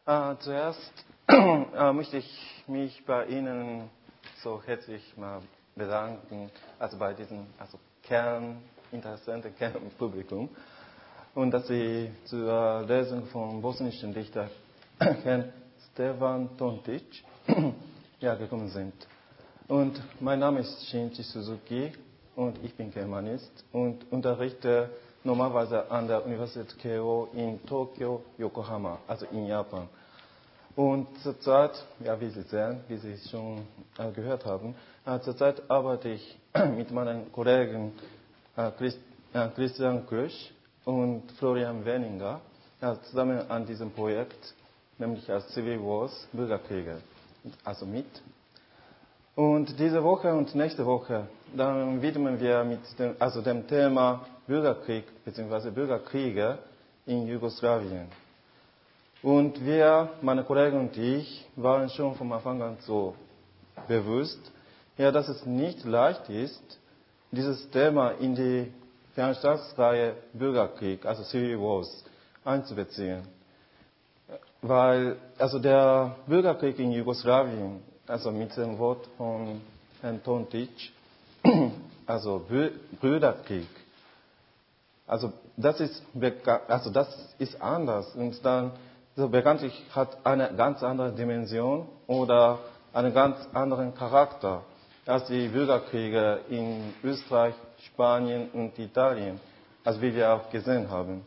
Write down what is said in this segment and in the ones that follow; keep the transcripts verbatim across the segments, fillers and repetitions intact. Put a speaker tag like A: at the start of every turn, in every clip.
A: Äh, zuerst äh, möchte ich mich bei Ihnen so herzlich mal bedanken, also bei diesem also Kern, interessanten Kernpublikum, und dass Sie zur Lesung vom bosnischen Dichter Herrn Stefan Tontic ja, gekommen sind. Und mein Name ist Shinichi Suzuki und ich bin Germanist und unterrichte normalerweise an der Universität Keio in Tokio, Yokohama, also in Japan. Und zurzeit, ja, wie Sie sehen, wie Sie schon äh, gehört haben, äh, zurzeit arbeite ich mit meinen Kollegen äh, Christ, äh, Christian Krösch und Florian Wenninger ja, zusammen an diesem Projekt, nämlich als Civil Wars, Bürgerkriege, also mit. Und diese Woche und nächste Woche, dann widmen wir mit dem, also dem Thema Bürgerkrieg bzw. Bürgerkriege in Jugoslawien. Und wir, meine Kollegen und ich, waren schon von Anfang an so bewusst, ja, dass es nicht leicht ist, dieses Thema in die Veranstaltungsreihe Bürgerkrieg, also Civil Wars, einzubeziehen. Weil, also der Bürgerkrieg in Jugoslawien, also mit dem Wort von Herrn Tontic, also Brüderkrieg, also das ist, also das ist anders und dann so bekanntlich hat eine ganz andere Dimension oder einen ganz anderen Charakter als die Bürgerkriege in Österreich, Spanien und Italien, also wie wir auch gesehen haben.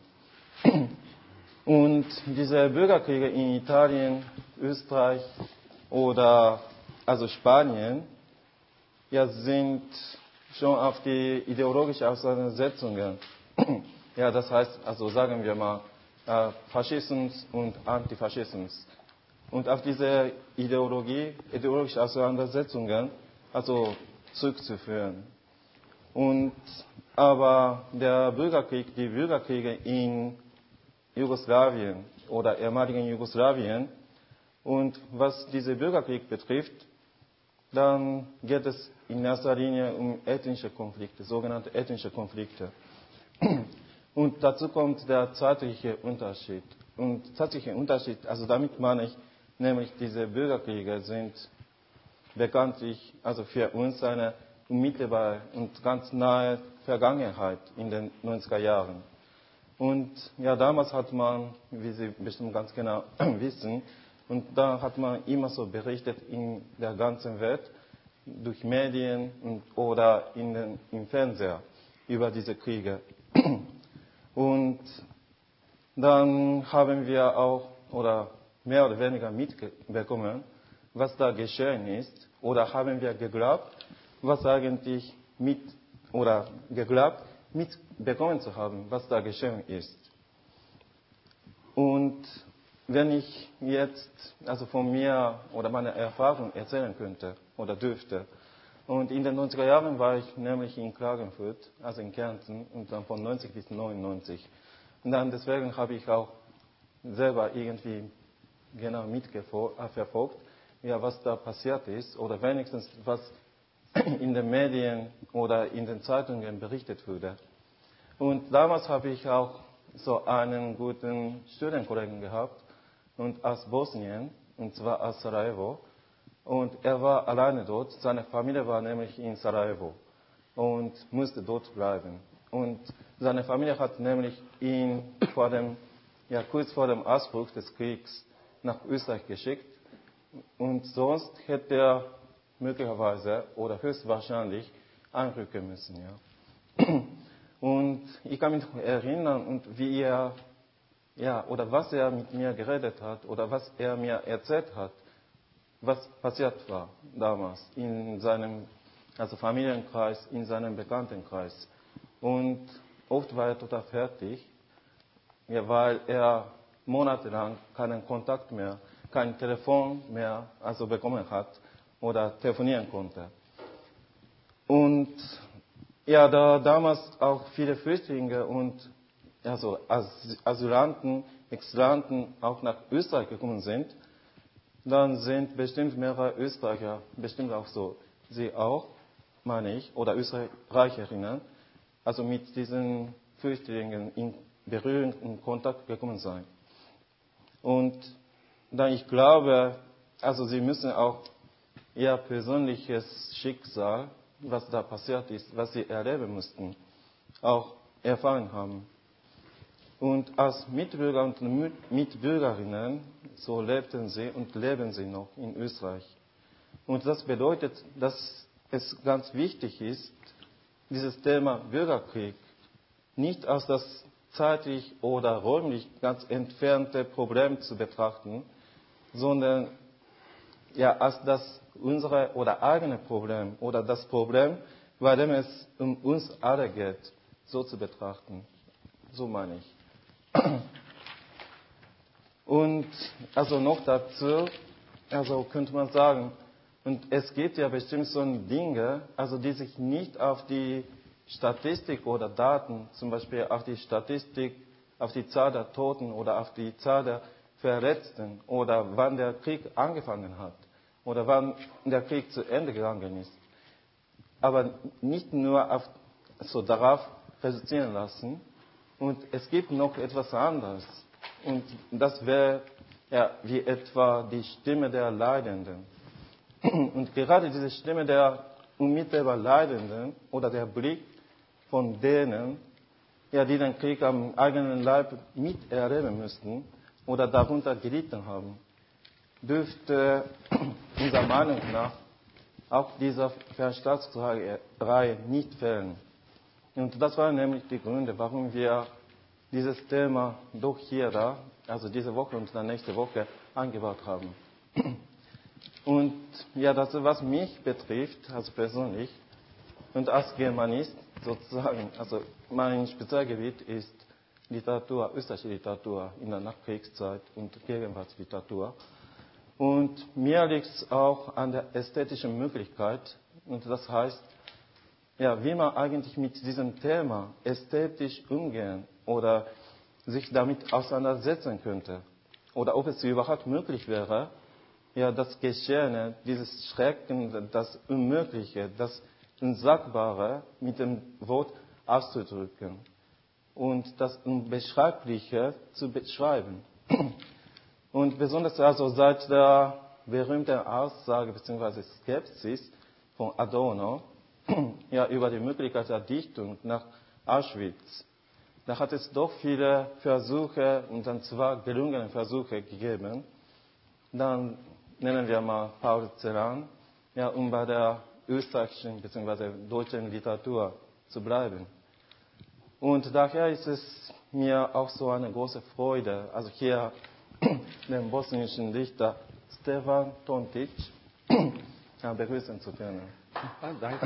A: Und diese Bürgerkriege in Italien, Österreich oder also Spanien, ja, sind schon auf die ideologische Auseinandersetzungen, ja, das heißt, also sagen wir mal, äh, Faschismus und Antifaschismus. Und auf diese Ideologie, ideologische Auseinandersetzungen, also zurückzuführen. Und, aber der Bürgerkrieg, die Bürgerkriege in Jugoslawien oder ehemaligen Jugoslawien, und was diese Bürgerkrieg betrifft, dann geht es in erster Linie um ethnische Konflikte, sogenannte ethnische Konflikte. Und dazu kommt der zeitliche Unterschied. Und zeitliche Unterschied, also damit meine ich, nämlich diese Bürgerkriege sind bekanntlich, also für uns eine unmittelbare und ganz nahe Vergangenheit in den neunziger Jahren. Und ja, damals hat man, wie Sie bestimmt ganz genau wissen, und da hat man immer so berichtet in der ganzen Welt, durch Medien und, oder in den, im Fernseher über diese Kriege. Und dann haben wir auch, oder mehr oder weniger mitbekommen, was da geschehen ist, oder haben wir geglaubt, was eigentlich mit, oder geglaubt, mitbekommen zu haben, was da geschehen ist. Und wenn ich jetzt also von mir oder meiner Erfahrung erzählen könnte oder dürfte, und in den neunziger Jahren war ich nämlich in Klagenfurt, also in Kärnten, und dann von neunzig bis neunundneunzig. Und dann deswegen habe ich auch selber irgendwie genau mitverfolgt, ja, was da passiert ist, oder wenigstens was in den Medien oder in den Zeitungen berichtet wurde. Und damals habe ich auch so einen guten Studienkollegen gehabt, und aus Bosnien, und zwar aus Sarajevo. Und er war alleine dort. Seine Familie war nämlich in Sarajevo und musste dort bleiben. Und seine Familie hat nämlich ihn vor dem, ja, kurz vor dem Ausbruch des Kriegs nach Österreich geschickt. Und sonst hätte er möglicherweise oder höchstwahrscheinlich einrücken müssen. Ja. Und ich kann mich erinnern, und wie er, ja, oder was er mit mir geredet hat oder was er mir erzählt hat, was passiert war damals in seinem also Familienkreis, in seinem Bekanntenkreis. Und oft war er total fertig, ja, weil er monatelang keinen Kontakt mehr, kein Telefon mehr also bekommen hat oder telefonieren konnte. Und ja, da damals auch viele Flüchtlinge und also Asylanten, Exilanten auch nach Österreich gekommen sind, dann sind bestimmt mehrere Österreicher, bestimmt auch so, sie auch, meine ich, oder Österreicherinnen, also mit diesen Flüchtlingen in Berührung, in Kontakt gekommen sein. Und dann ich glaube, also Sie müssen auch Ihr persönliches Schicksal, was da passiert ist, was Sie erleben mussten, auch erfahren haben. Und als Mitbürger und Mitbürgerinnen, so lebten Sie und leben Sie noch in Österreich. Und das bedeutet, dass es ganz wichtig ist, dieses Thema Bürgerkrieg nicht als das zeitlich oder räumlich ganz entfernte Problem zu betrachten, sondern ja als das unsere oder eigene Problem oder das Problem, bei dem es um uns alle geht, so zu betrachten. So meine ich. Und also noch dazu, also könnte man sagen, und es gibt ja bestimmt so Dinge, also die sich nicht auf die Statistik oder Daten, zum Beispiel auf die Statistik, auf die Zahl der Toten oder auf die Zahl der Verletzten oder wann der Krieg angefangen hat oder wann der Krieg zu Ende gegangen ist. Aber nicht nur auf, so darauf reduzieren lassen. Und es gibt noch etwas anderes. Und das wäre ja, wie etwa die Stimme der Leidenden. Und gerade diese Stimme der unmittelbar Leidenden oder der Blick von denen, ja, die den Krieg am eigenen Leib miterleben müssten oder darunter gelitten haben, dürfte unserer Meinung nach auch dieser Verstaatungsreihe nicht fehlen. Und das waren nämlich die Gründe, warum wir dieses Thema doch hier da, also diese Woche und dann nächste Woche, angebaut haben. Und ja, das, was mich betrifft, also persönlich, und als Germanist sozusagen, also mein Spezialgebiet ist Literatur, österreichische Literatur in der Nachkriegszeit und Gegenwartsliteratur. Und mir liegt es auch an der ästhetischen Möglichkeit, und das heißt, ja, wie man eigentlich mit diesem Thema ästhetisch umgehen oder sich damit auseinandersetzen könnte. Oder ob es überhaupt möglich wäre, ja, das Geschehene, dieses Schrecken, das Unmögliche, das Unsagbare mit dem Wort auszudrücken und das Unbeschreibliche zu beschreiben. Und besonders also seit der berühmten Aussage bzw. Skepsis von Adorno ja, über die Möglichkeit der Dichtung nach Auschwitz, da hat es doch viele Versuche, und dann zwar gelungene Versuche gegeben. Dann nennen wir mal Paul Celan, ja, um bei der österreichischen bzw. deutschen Literatur zu bleiben. Und daher ist es mir auch so eine große Freude, also hier den bosnischen Dichter Stefan Tontic ja, begrüßen zu können.
B: Ah, danke.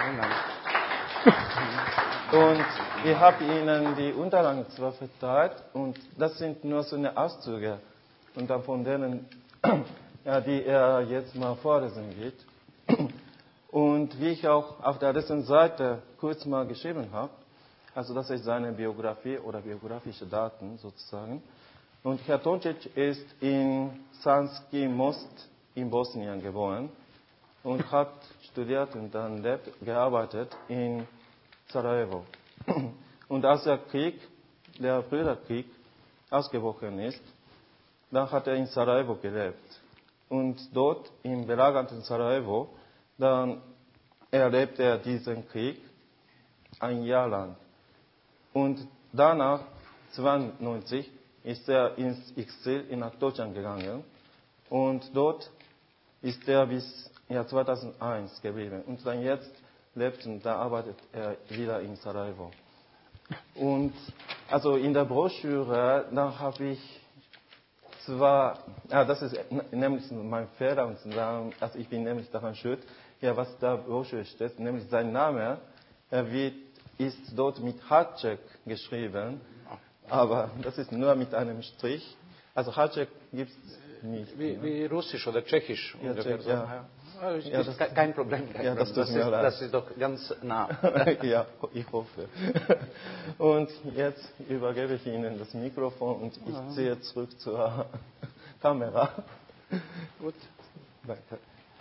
A: Und ich habe Ihnen die Unterlagen zwar verteilt und das sind nur so eine Auszüge und dann von denen, ja, die er jetzt mal vorlesen wird. Und wie ich auch auf der letzten Seite kurz mal geschrieben habe, also das ist seine Biografie oder biografische Daten sozusagen. Und Herr Tončić ist in Sanski Most in Bosnien geboren und hat studiert und dann lebt, gearbeitet in Sarajevo. Und als der Krieg, der Brüderkrieg, ausgebrochen ist, dann hat er in Sarajevo gelebt. Und dort im belagerten Sarajevo, dann erlebt er diesen Krieg ein Jahr lang. Und danach, zweiundneunzig, ist er ins Exil nach Deutschland gegangen. Und dort ist er bis ja, zweitausendeins geblieben. Und dann jetzt lebt und da arbeitet er wieder in Sarajevo. Und also in der Broschüre, da habe ich zwar, ja, das ist nämlich mein Fehler, und dann, also ich bin nämlich daran schuld, ja, was da in der Broschüre steht, nämlich sein Name, er wird, ist dort mit Hacek geschrieben, aber das ist nur mit einem Strich. Also Hacek gibt es nicht.
B: Wie, wie Russisch oder Tschechisch.
A: Ja,
B: ungefähr
A: Tschech,
B: so.
A: ja.
B: Ja, ist
A: Ja, das,
B: kein Problem. Kein
A: ja, das
B: Problem.
A: tut mir
B: ist,
A: leid.
B: das ist doch ganz nah.
A: Ja, ich hoffe. Und jetzt übergebe ich Ihnen das Mikrofon und ich
B: Ja.
A: ziehe zurück zur Kamera.
B: Gut.
A: Weiter.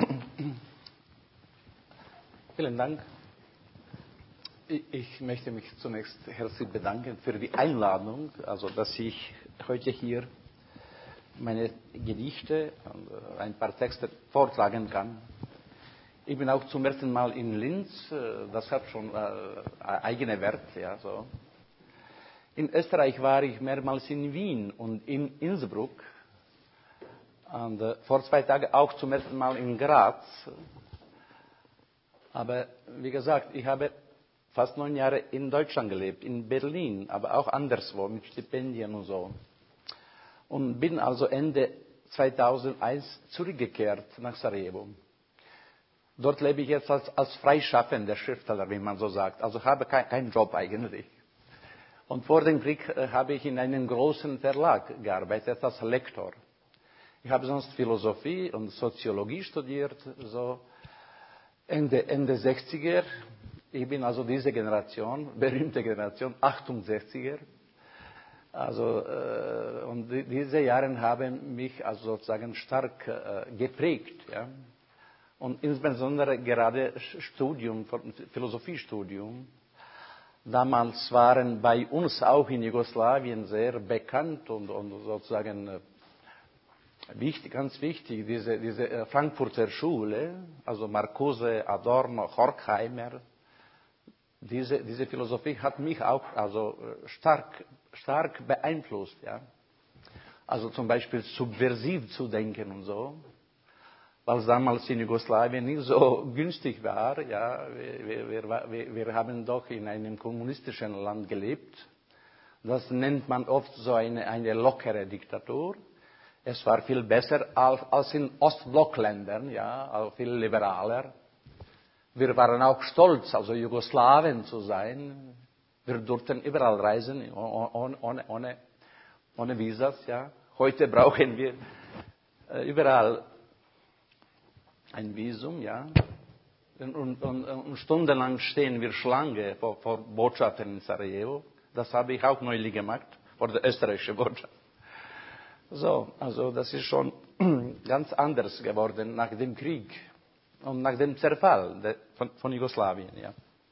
B: Vielen Dank. Ich, ich möchte mich zunächst herzlich bedanken für die Einladung, also dass ich heute hier meine Gedichte und ein paar Texte vortragen kann. Ich bin auch zum ersten Mal in Linz, das hat schon äh, eigene Wert. Ja, so. In Österreich war ich mehrmals in Wien und in Innsbruck. Und äh, vor zwei Tagen auch zum ersten Mal in Graz. Aber wie gesagt, ich habe fast neun Jahre in Deutschland gelebt, in Berlin, aber auch anderswo mit Stipendien und so. Und bin also Ende zweitausendeins zurückgekehrt nach Sarajevo. Dort lebe ich jetzt als, als freischaffender Schriftsteller, wie man so sagt. Also habe keinen kein Job eigentlich. Und vor dem Krieg äh, habe ich in einem großen Verlag gearbeitet als Lektor. Ich habe sonst Philosophie und Soziologie studiert, so Ende, Ende sechziger. Ich bin also diese Generation, berühmte Generation, achtundsechziger. Also, äh, und die, diese Jahre haben mich also sozusagen stark äh, geprägt. Ja? Und insbesondere gerade Studium, Philosophiestudium. Damals waren bei uns auch in Jugoslawien sehr bekannt und, und sozusagen äh, wichtig, ganz wichtig, diese, diese äh, Frankfurter Schule, also Marcuse, Adorno, Horkheimer. Diese, diese Philosophie hat mich auch also stark, stark beeinflusst. Ja? Also zum Beispiel subversiv zu denken und so. Weil es damals in Jugoslawien nicht so günstig war. Ja, wir, wir, wir, wir haben doch in einem kommunistischen Land gelebt. Das nennt man oft so eine, eine lockere Diktatur. Es war viel besser als, als in Ostblockländern, ja, also viel liberaler. Wir waren auch stolz, also Jugoslawen zu sein. Wir durften überall reisen, ohne, ohne, ohne, ohne Visas. Ja. Heute brauchen wir äh, überall ein Visum, ja. Und, und, und, und stundenlang stehen wir Schlange vor, vor Botschaften in Sarajevo. Das habe ich auch neulich gemacht, vor der österreichischen Botschaft. So, also das ist schon ganz anders geworden nach dem Krieg und nach dem Zerfall de, von, von Jugoslawien, ja.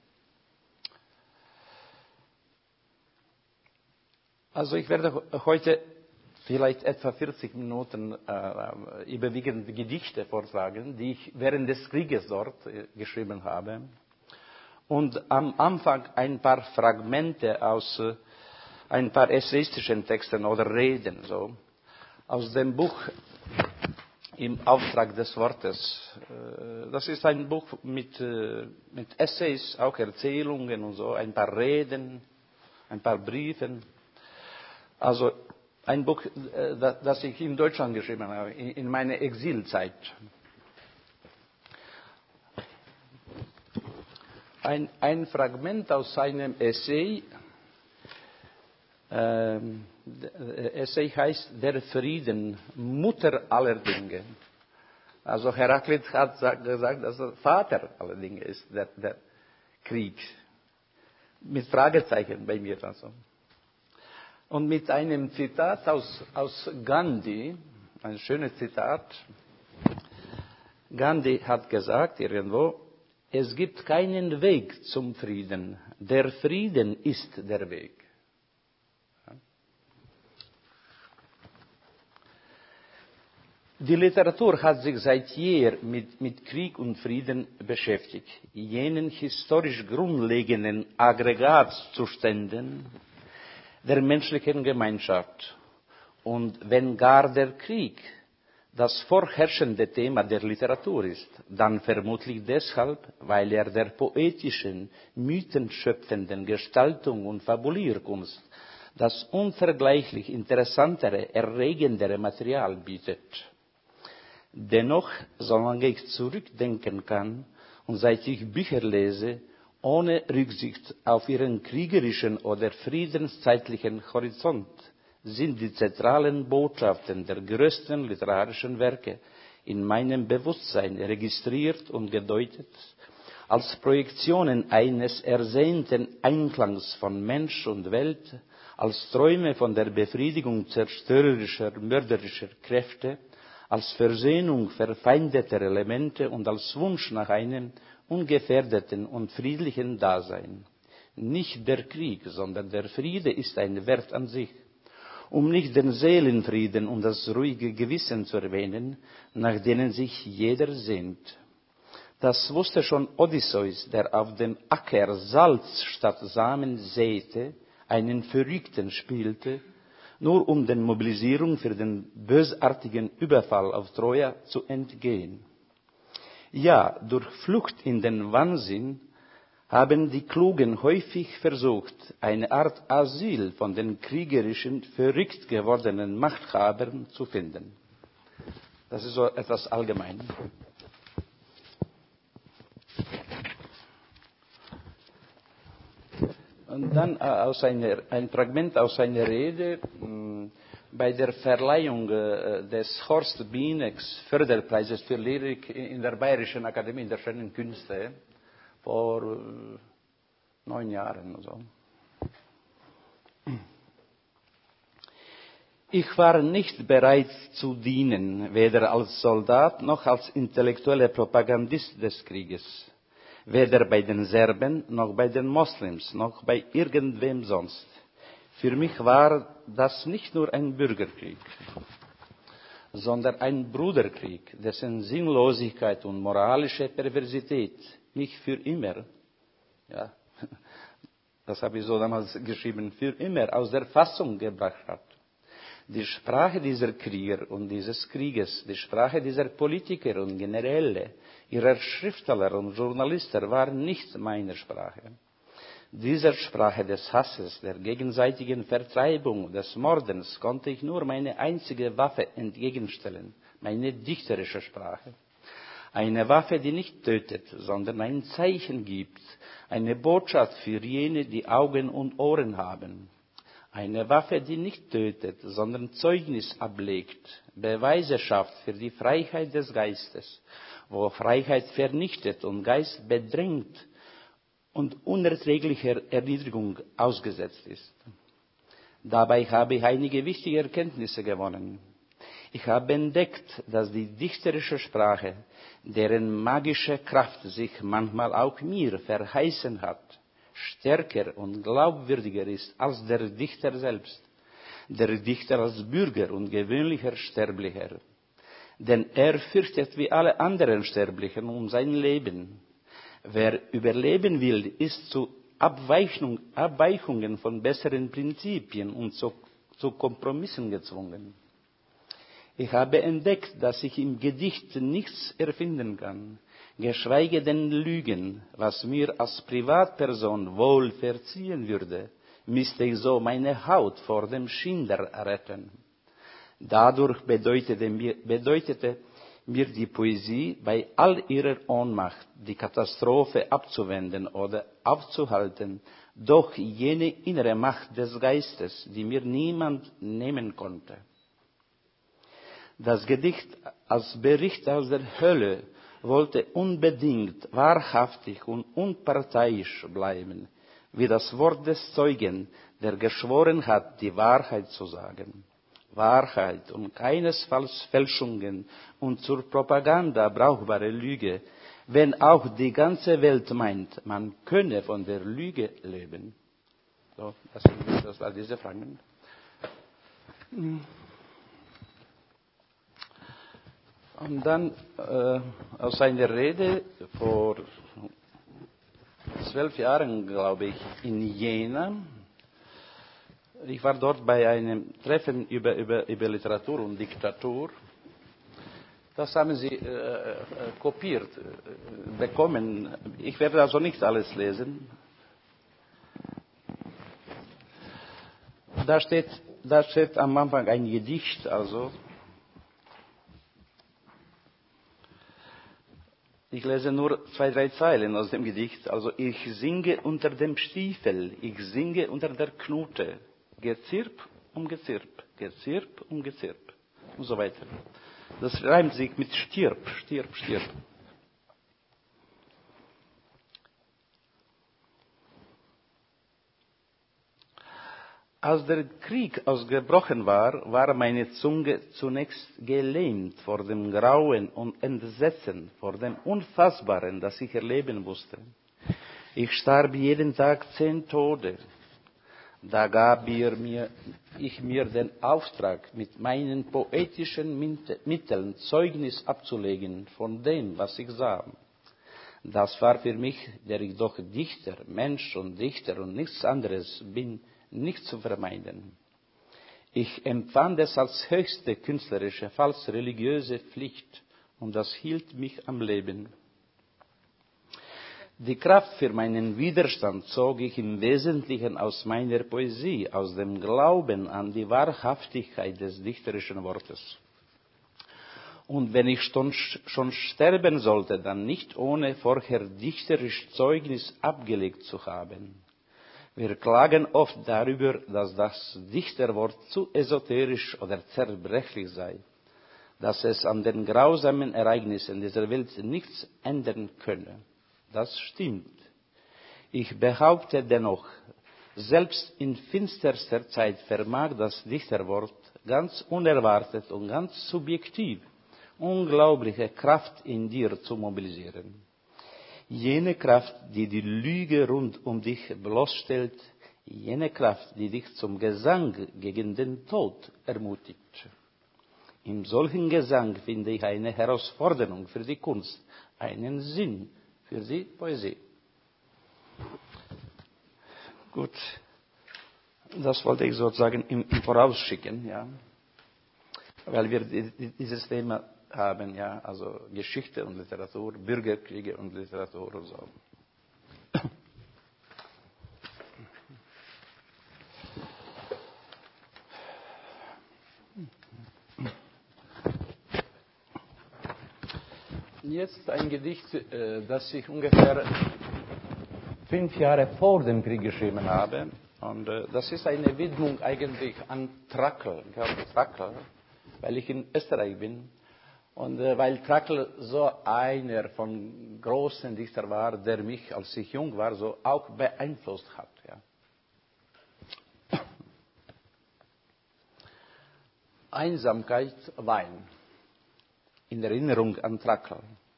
B: Also ich werde heute vielleicht etwa vierzig Minuten äh, überwiegend Gedichte vortragen, die ich während des Krieges dort äh, geschrieben habe. Und am Anfang ein paar Fragmente aus äh, ein paar essayistischen Texten oder Reden, so, aus dem Buch Im Auftrag des Wortes. Äh, das ist ein Buch mit, äh, mit Essays, auch Erzählungen und so, ein paar Reden, ein paar Briefen. Also ein Buch, das ich in Deutschland geschrieben habe, in meiner Exilzeit. Ein, ein Fragment aus seinem Essay. Ähm, der Essay heißt Der Frieden, Mutter aller Dinge. Also Heraklit hat gesagt, dass er Vater aller Dinge ist, der, der Krieg. Mit Fragezeichen bei mir also. Und mit einem Zitat aus, aus Gandhi, ein schönes Zitat. Gandhi hat gesagt irgendwo, es gibt keinen Weg zum Frieden. Der Frieden ist der Weg. Die Literatur hat sich seit jeher mit, mit Krieg und Frieden beschäftigt. Jenen historisch grundlegenden Aggregatzuständen der menschlichen Gemeinschaft. Und wenn gar der Krieg das vorherrschende Thema der Literatur ist, dann vermutlich deshalb, weil er der poetischen, mythenschöpfenden Gestaltung und Fabulierkunst das unvergleichlich interessantere, erregendere Material bietet. Dennoch, solange ich zurückdenken kann und seit ich Bücher lese, ohne Rücksicht auf ihren kriegerischen oder friedenszeitlichen Horizont, sind die zentralen Botschaften der größten literarischen Werke in meinem Bewusstsein registriert und gedeutet, als Projektionen eines ersehnten Einklangs von Mensch und Welt, als Träume von der Befriedigung zerstörerischer, mörderischer Kräfte, als Versöhnung verfeindeter Elemente und als Wunsch nach einem ungefährdeten und friedlichen Dasein. Nicht der Krieg, sondern der Friede ist ein Wert an sich. um nicht den Seelenfrieden und das ruhige Gewissen zu erwähnen, nach denen sich jeder sehnt. Das wusste schon Odysseus, der auf dem Acker Salz statt Samen säte, einen Verrückten spielte, nur um den Mobilisierung für den bösartigen Überfall auf Troja zu entgehen. Ja, durch Flucht in den Wahnsinn haben die Klugen häufig versucht, eine Art Asyl von den kriegerischen, verrückt gewordenen Machthabern zu finden. Das ist so etwas allgemein. Und dann aus einer, ein Fragment aus seiner Rede mh, bei der Verleihung äh, des Horst Bienecks Förderpreises für Lyrik in der Bayerischen Akademie der Schönen Künste vor äh, neun Jahren oder so. Ich war nicht bereit zu dienen, weder als Soldat noch als intellektueller Propagandist des Krieges. Weder bei den Serben, noch bei den Moslems, noch bei irgendwem sonst. Für mich war das nicht nur ein Bürgerkrieg, sondern ein Bruderkrieg, dessen Sinnlosigkeit und moralische Perversität mich für immer, ja, das habe ich so damals geschrieben, für immer aus der Fassung gebracht hat. Die Sprache dieser Krieger und dieses Krieges, die Sprache dieser Politiker und Generäle, ihrer Schriftsteller und Journalisten war nicht meine Sprache. Dieser Sprache des Hasses, der gegenseitigen Vertreibung, des Mordens konnte ich nur meine einzige Waffe entgegenstellen, meine dichterische Sprache. Eine Waffe, die nicht tötet, sondern ein Zeichen gibt, eine Botschaft für jene, die Augen und Ohren haben. Eine Waffe, die nicht tötet, sondern Zeugnis ablegt, Beweise schafft für die Freiheit des Geistes, wo Freiheit vernichtet und Geist bedrängt und unerträglicher Erniedrigung ausgesetzt ist. Dabei habe ich einige wichtige Erkenntnisse gewonnen. Ich habe entdeckt, dass die dichterische Sprache, deren magische Kraft sich manchmal auch mir verheißen hat, stärker und glaubwürdiger ist als der Dichter selbst, der Dichter als Bürger und gewöhnlicher Sterblicher. Denn er fürchtet wie alle anderen Sterblichen um sein Leben. Wer überleben will, ist zu Abweichung, Abweichungen von besseren Prinzipien und zu, zu Kompromissen gezwungen. Ich habe entdeckt, dass ich im Gedicht nichts erfinden kann, geschweige denn lügen, was mir als Privatperson wohl verziehen würde, müsste ich so meine Haut vor dem Schinder retten. Dadurch bedeutete mir, bedeutete mir die Poesie bei all ihrer Ohnmacht, die Katastrophe abzuwenden oder aufzuhalten, doch jene innere Macht des Geistes, die mir niemand nehmen konnte. Das Gedicht als Bericht aus der Hölle wollte unbedingt wahrhaftig und unparteiisch bleiben, wie das Wort des Zeugen, der geschworen hat, die Wahrheit zu sagen. Wahrheit und keinesfalls Fälschungen und zur Propaganda brauchbare Lüge, wenn auch die ganze Welt meint, man könne von der Lüge leben. So, das, das war diese Fragment. Und dann äh, aus seiner Rede vor zwölf Jahren, glaube ich, in Jena. Ich war dort bei einem Treffen über, über, über Literatur und Diktatur. Das haben Sie äh, äh, kopiert äh, bekommen. Ich werde also nicht alles lesen. Da steht, da steht am Anfang ein Gedicht, also. Ich lese nur zwei, drei Zeilen aus dem Gedicht. Also, ich singe unter dem Stiefel, ich singe unter der Knute. Gezirp um Gezirp, Gezirp um Gezirp und so weiter. Das reimt sich mit stirb, stirb, stirb. Als der Krieg ausgebrochen war, war meine Zunge zunächst gelähmt vor dem Grauen und Entsetzen, vor dem Unfassbaren, das ich erleben musste. Ich starb jeden Tag zehn Tode. Da gab mir, mir, ich mir den Auftrag, mit meinen poetischen Mitteln Zeugnis abzulegen von dem, was ich sah. Das war für mich, der ich doch Dichter, Mensch und Dichter und nichts anderes bin, nicht zu vermeiden. Ich empfand es als höchste künstlerische, falls religiöse Pflicht, und das hielt mich am Leben. Die Kraft für meinen Widerstand zog ich im Wesentlichen aus meiner Poesie, aus dem Glauben an die Wahrhaftigkeit des dichterischen Wortes. Und wenn ich schon, schon sterben sollte, dann nicht ohne vorher dichterisch Zeugnis abgelegt zu haben. Wir klagen oft darüber, dass das Dichterwort zu esoterisch oder zerbrechlich sei, dass es an den grausamen Ereignissen dieser Welt nichts ändern könne. Das stimmt. Ich behaupte dennoch, selbst in finsterster Zeit vermag das Dichterwort ganz unerwartet und ganz subjektiv unglaubliche Kraft in dir zu mobilisieren. Jene Kraft, die die Lüge rund um dich bloßstellt, jene Kraft, die dich zum Gesang gegen den Tod ermutigt. In solchen Gesang finde ich eine Herausforderung für die Kunst, einen Sinn für die Poesie. Gut, das wollte ich sozusagen im, im Voraus schicken, ja, weil wir dieses Thema haben, ja, also Geschichte und Literatur, Bürgerkriege und Literatur und so. Jetzt ein Gedicht, das ich ungefähr fünf Jahre vor dem Krieg geschrieben habe. Und das ist eine Widmung eigentlich an Trakl, ich glaube Trakl, weil ich in Österreich bin. Und äh, weil Trakl so einer von großen Dichtern war, der mich, als ich jung war, so auch beeinflusst hat. Ja. Einsamkeit, Wein. In Erinnerung an Trakl.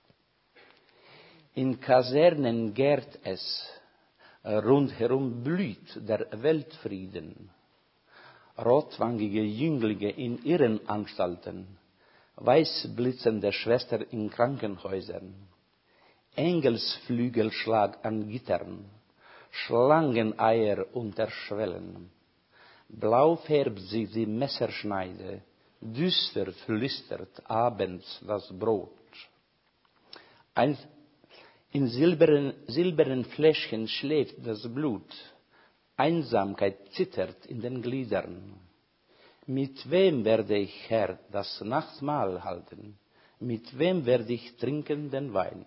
B: In Kasernen gärt es, rundherum blüht der Weltfrieden. Rotwangige Jünglinge in Irrenanstalten, weißblitzende Schwestern in Krankenhäusern, Engelsflügelschlag an Gittern, Schlangeneier unter Schwellen. Blau färbt sich die Messerschneide, düster flüstert abends das Brot. Ein, in silbernen, silbernen Fläschchen schläft das Blut, Einsamkeit zittert in den Gliedern. Mit wem werde ich, Herr, das Nachtmahl halten? Mit wem werde ich trinken den Wein?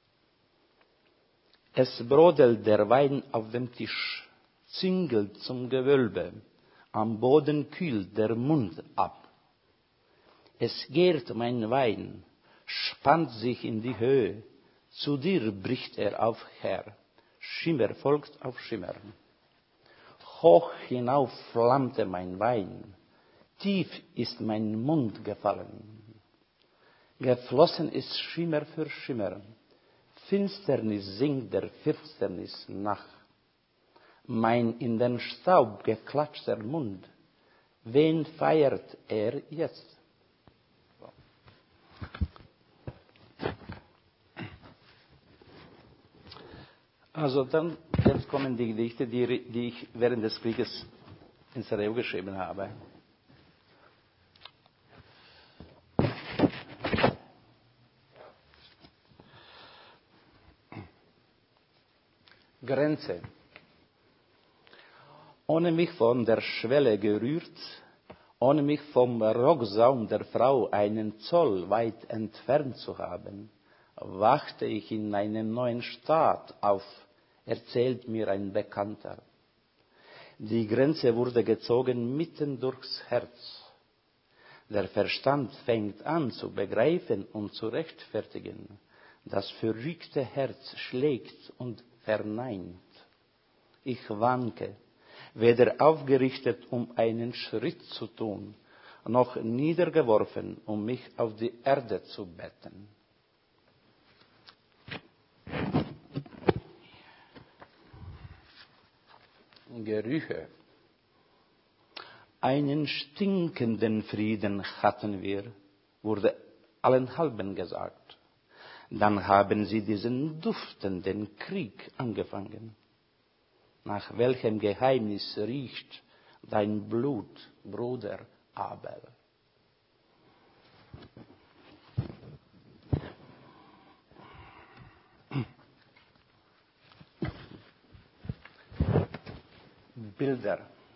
B: Es brodelt der Wein auf dem Tisch, zingelt zum Gewölbe, am Boden kühlt der Mund ab. Es gärt mein Wein, spannt sich in die Höhe, zu dir bricht er auf, Herr, Schimmer folgt auf Schimmer. Hoch hinauf flammte mein Wein, tief ist mein Mund gefallen. Geflossen ist Schimmer für Schimmer, Finsternis singt der Finsternis nach. Mein in den Staub geklatschter Mund, wen feiert er jetzt? Also dann, jetzt kommen die Gedichte, die, die ich während des Krieges in Sarajevo geschrieben habe. Grenze. Ohne mich von der Schwelle gerührt, ohne mich vom Rocksaum der Frau einen Zoll weit entfernt zu haben, wachte ich in einem neuen Staat auf, erzählt mir ein Bekannter. Die Grenze wurde gezogen mitten durchs Herz. Der Verstand fängt an zu begreifen und zu rechtfertigen. Das verrückte Herz schlägt und verneint. Ich wanke, weder aufgerichtet, um einen Schritt zu tun, noch niedergeworfen, um mich auf die Erde zu betten. Gerüche. Einen stinkenden Frieden hatten wir, wurde allenthalben gesagt. Dann haben sie diesen duftenden Krieg angefangen. Nach welchem Geheimnis riecht dein Blut, Bruder Abel? Bilder.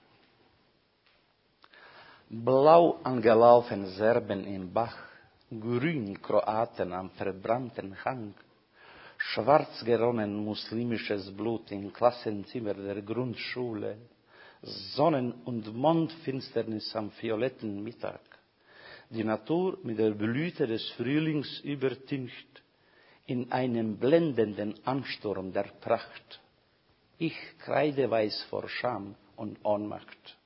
B: Blau angelaufen Serben im Bach, grün Kroaten am verbrannten Hang, schwarz geronnen muslimisches Blut im Klassenzimmer der Grundschule, Sonnen- und Mondfinsternis am violetten Mittag, die Natur mit der Blüte des Frühlings übertüncht, in einem blendenden Ansturm der Pracht. Ich kreideweiß vor Scham und Ohnmacht.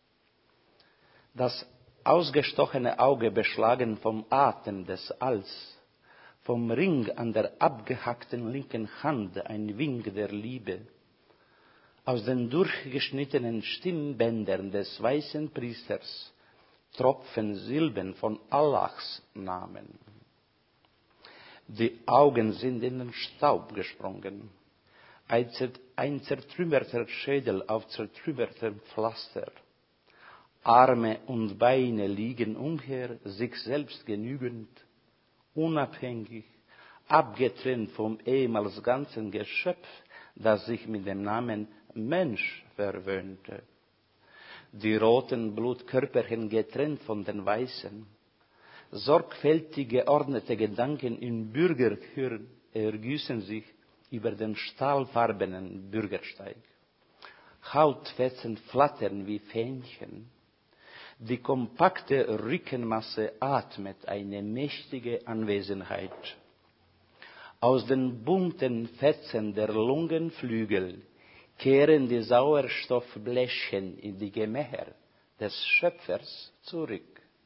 B: Das ausgestochene Auge beschlagen vom Atem des Alls, vom Ring an der abgehackten linken Hand ein Wink der Liebe. Aus den durchgeschnittenen Stimmbändern des weißen Priesters tropfen Silben von Allahs Namen. Die Augen sind in den Staub gesprungen. Ein zertrümmerter Schädel auf zertrümmertem Pflaster. Arme und Beine liegen umher, sich selbst genügend, unabhängig, abgetrennt vom ehemals ganzen Geschöpf, das sich mit dem Namen Mensch verwöhnte. Die roten Blutkörperchen getrennt von den weißen. Sorgfältig geordnete Gedanken in Bürgerchören ergießen sich über den stahlfarbenen Bürgersteig. Hautfetzen flattern wie Fähnchen. Die kompakte Rückenmasse atmet eine mächtige Anwesenheit. Aus den bunten Fetzen der Lungenflügel kehren die Sauerstoffbläschchen in die Gemächer des Schöpfers zurück.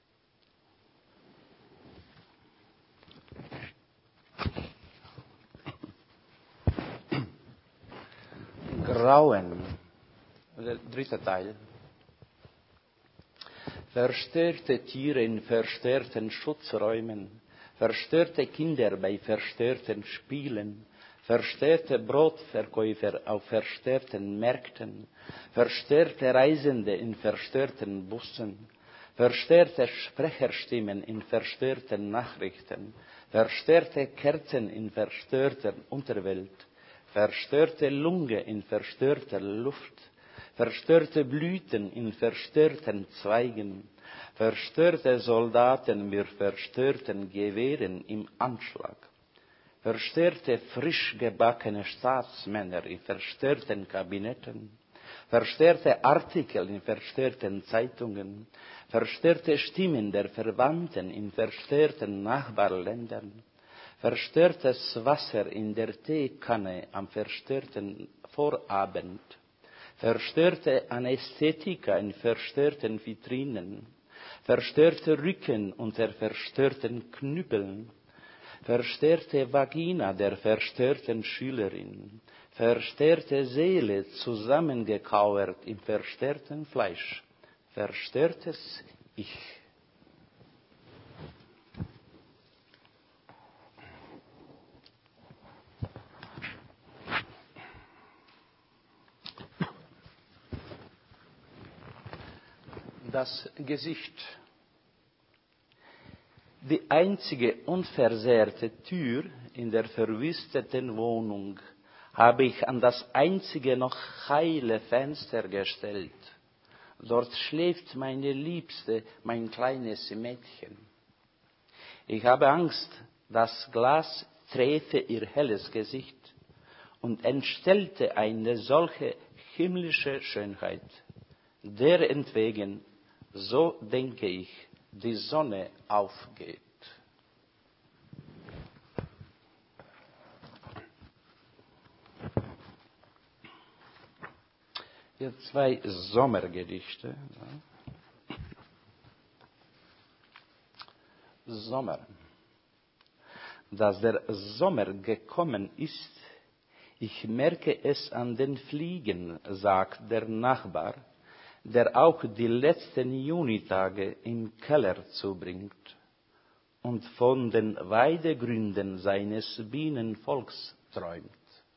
B: Grauen, der dritte Teil. Verstörte Tiere in verstörten Schutzräumen, verstörte Kinder bei verstörten Spielen, verstörte Brotverkäufer auf verstörten Märkten, verstörte Reisende in verstörten Bussen, verstörte Sprecherstimmen in verstörten Nachrichten, verstörte Kerzen in verstörter Unterwelt, verstörte Lunge in verstörter Luft, verstörte Blüten in verstörten Zweigen, verstörte Soldaten mit verstörten Gewehren im Anschlag, verstörte frisch gebackene Staatsmänner in verstörten Kabinetten, verstörte Artikel in verstörten Zeitungen, verstörte Stimmen der Verwandten in verstörten Nachbarländern, verstörtes Wasser in der Teekanne am verstörten Vorabend, verstörte Anästhetika in verstörten Vitrinen, verstörte Rücken unter verstörten Knüppeln, verstörte Vagina der verstörten Schülerin, verstörte Seele zusammengekauert im verstörten Fleisch, verstörtes Ich. Das Gesicht. Die einzige unversehrte Tür in der verwüsteten Wohnung habe ich an das einzige noch heile Fenster gestellt. Dort schläft meine Liebste, mein kleines Mädchen. Ich habe Angst, das Glas träfe ihr helles Gesicht und entstellte eine solche himmlische Schönheit, derentwegen, so denke ich, die Sonne aufgeht. Hier zwei Sommergedichte. Sommer. Dass der Sommer gekommen ist, ich merke es an den Fliegen, sagt der Nachbar, der auch die letzten Junitage im Keller zubringt und von den Weidegründen seines Bienenvolks träumt.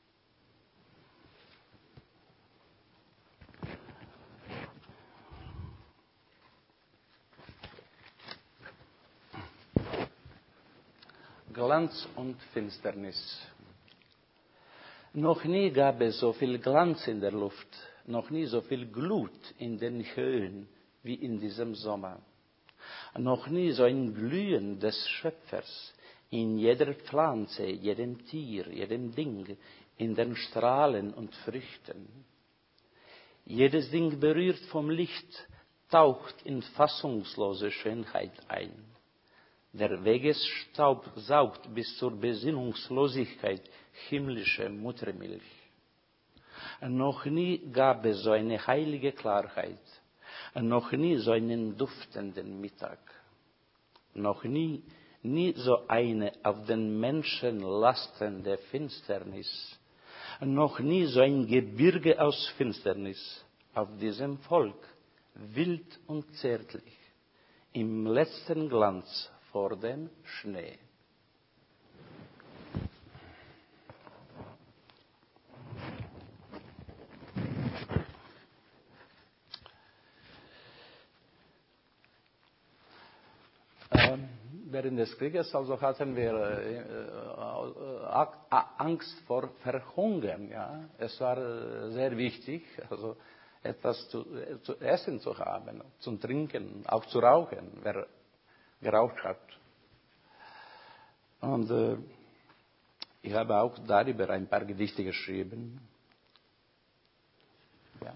B: Glanz und Finsternis. Noch nie gab es so viel Glanz in der Luft, noch nie so viel Glut in den Höhen wie in diesem Sommer. Noch nie so ein Glühen des Schöpfers in jeder Pflanze, jedem Tier, jedem Ding, in den Strahlen und Früchten. Jedes Ding berührt vom Licht, taucht in fassungslose Schönheit ein. Der Wegesstaub saugt bis zur Besinnungslosigkeit himmlische Muttermilch. Noch nie gab es so eine heilige Klarheit, noch nie so einen duftenden Mittag, noch nie, nie so eine auf den Menschen lastende Finsternis, noch nie so ein Gebirge aus Finsternis auf diesem Volk, wild und zärtlich, im letzten Glanz vor dem Schnee. Ähm, während des Krieges also hatten wir äh, äh, Angst vor Verhungern. Ja? Es war äh, sehr wichtig, also etwas zu, äh, zu essen zu haben, zu trinken, auch zu rauchen. Wer geraucht hat. Und äh, ich habe auch darüber ein paar Gedichte geschrieben. Ja.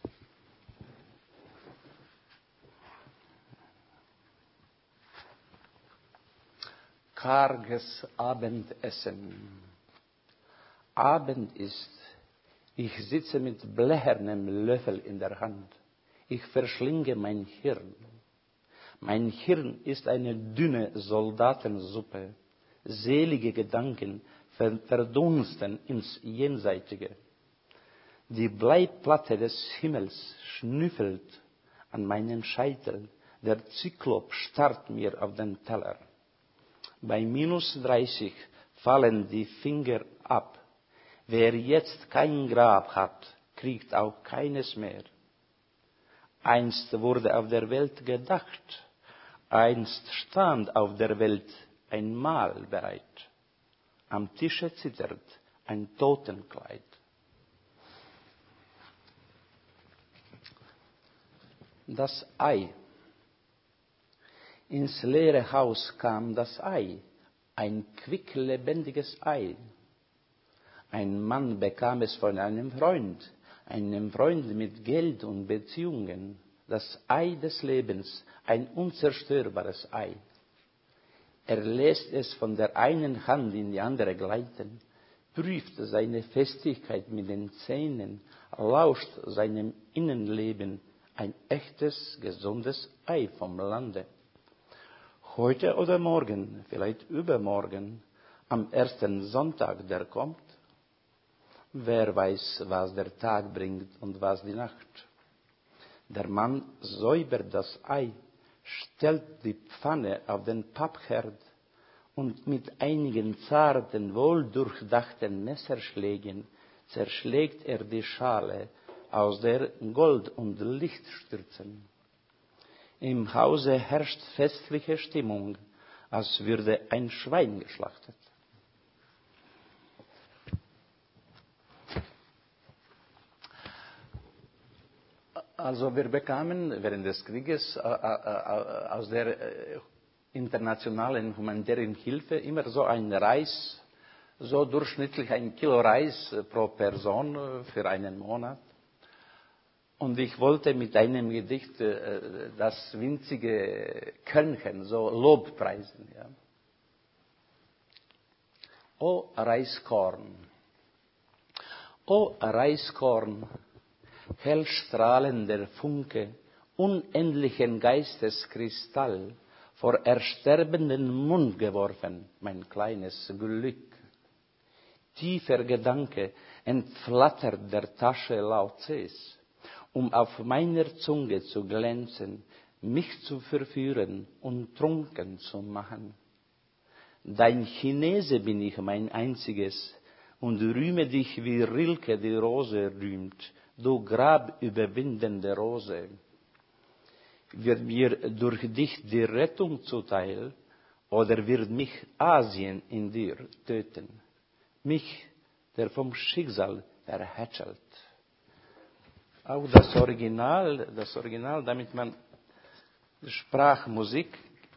B: Karges Abendessen. Abend ist, ich sitze mit blechernem Löffel in der Hand. Ich verschlinge mein Hirn. Mein Hirn ist eine dünne Soldatensuppe. Selige Gedanken verdunsten ins Jenseitige. Die Bleiplatte des Himmels schnüffelt an meinen Scheitel. Der Zyklop starrt mir auf den Teller. Bei minus dreißig fallen die Finger ab. Wer jetzt kein Grab hat, kriegt auch keines mehr. Einst wurde auf der Welt gedacht. Einst stand auf der Welt ein Mahl bereit. Am Tische zittert ein Totenkleid. Das Ei. Ins leere Haus kam das Ei, ein quicklebendiges Ei. Ein Mann bekam es von einem Freund, einem Freund mit Geld und Beziehungen. Das Ei des Lebens, ein unzerstörbares Ei. Er lässt es von der einen Hand in die andere gleiten, prüft seine Festigkeit mit den Zähnen, lauscht seinem Innenleben, ein echtes, gesundes Ei vom Lande. Heute oder morgen, vielleicht übermorgen, am ersten Sonntag, der kommt, wer weiß, was der Tag bringt und was die Nacht. Der Mann säubert das Ei, stellt die Pfanne auf den Pappherd und mit einigen zarten, wohldurchdachten Messerschlägen zerschlägt er die Schale, aus der Gold und Licht stürzen. Im Hause herrscht festliche Stimmung, als würde ein Schwein geschlachtet. Also wir bekamen während des Krieges äh, äh, aus der äh, internationalen humanitären Hilfe immer so ein Reis, so durchschnittlich ein Kilo Reis pro Person äh, für einen Monat. Und ich wollte mit einem Gedicht äh, das winzige Körnchen so Lobpreisen. Ja. O Reiskorn, o Reiskorn, hell strahlender Funke, unendlichen Geistes Kristall, vor ersterbenden Mund geworfen, mein kleines Glück. Tiefer Gedanke entflattert der Tasche Lao Tses. um auf meiner Zunge zu glänzen, mich zu verführen und trunken zu machen. Dein Chinese bin ich mein einziges, und rühme dich, wie Rilke die Rose rühmt, du grabüberwindende Rose. Wird mir durch dich die Rettung zuteil, oder wird mich Asien in dir töten? Mich, der vom Schicksal erhätschelt. Auch das Original, das Original, damit man Sprachmusik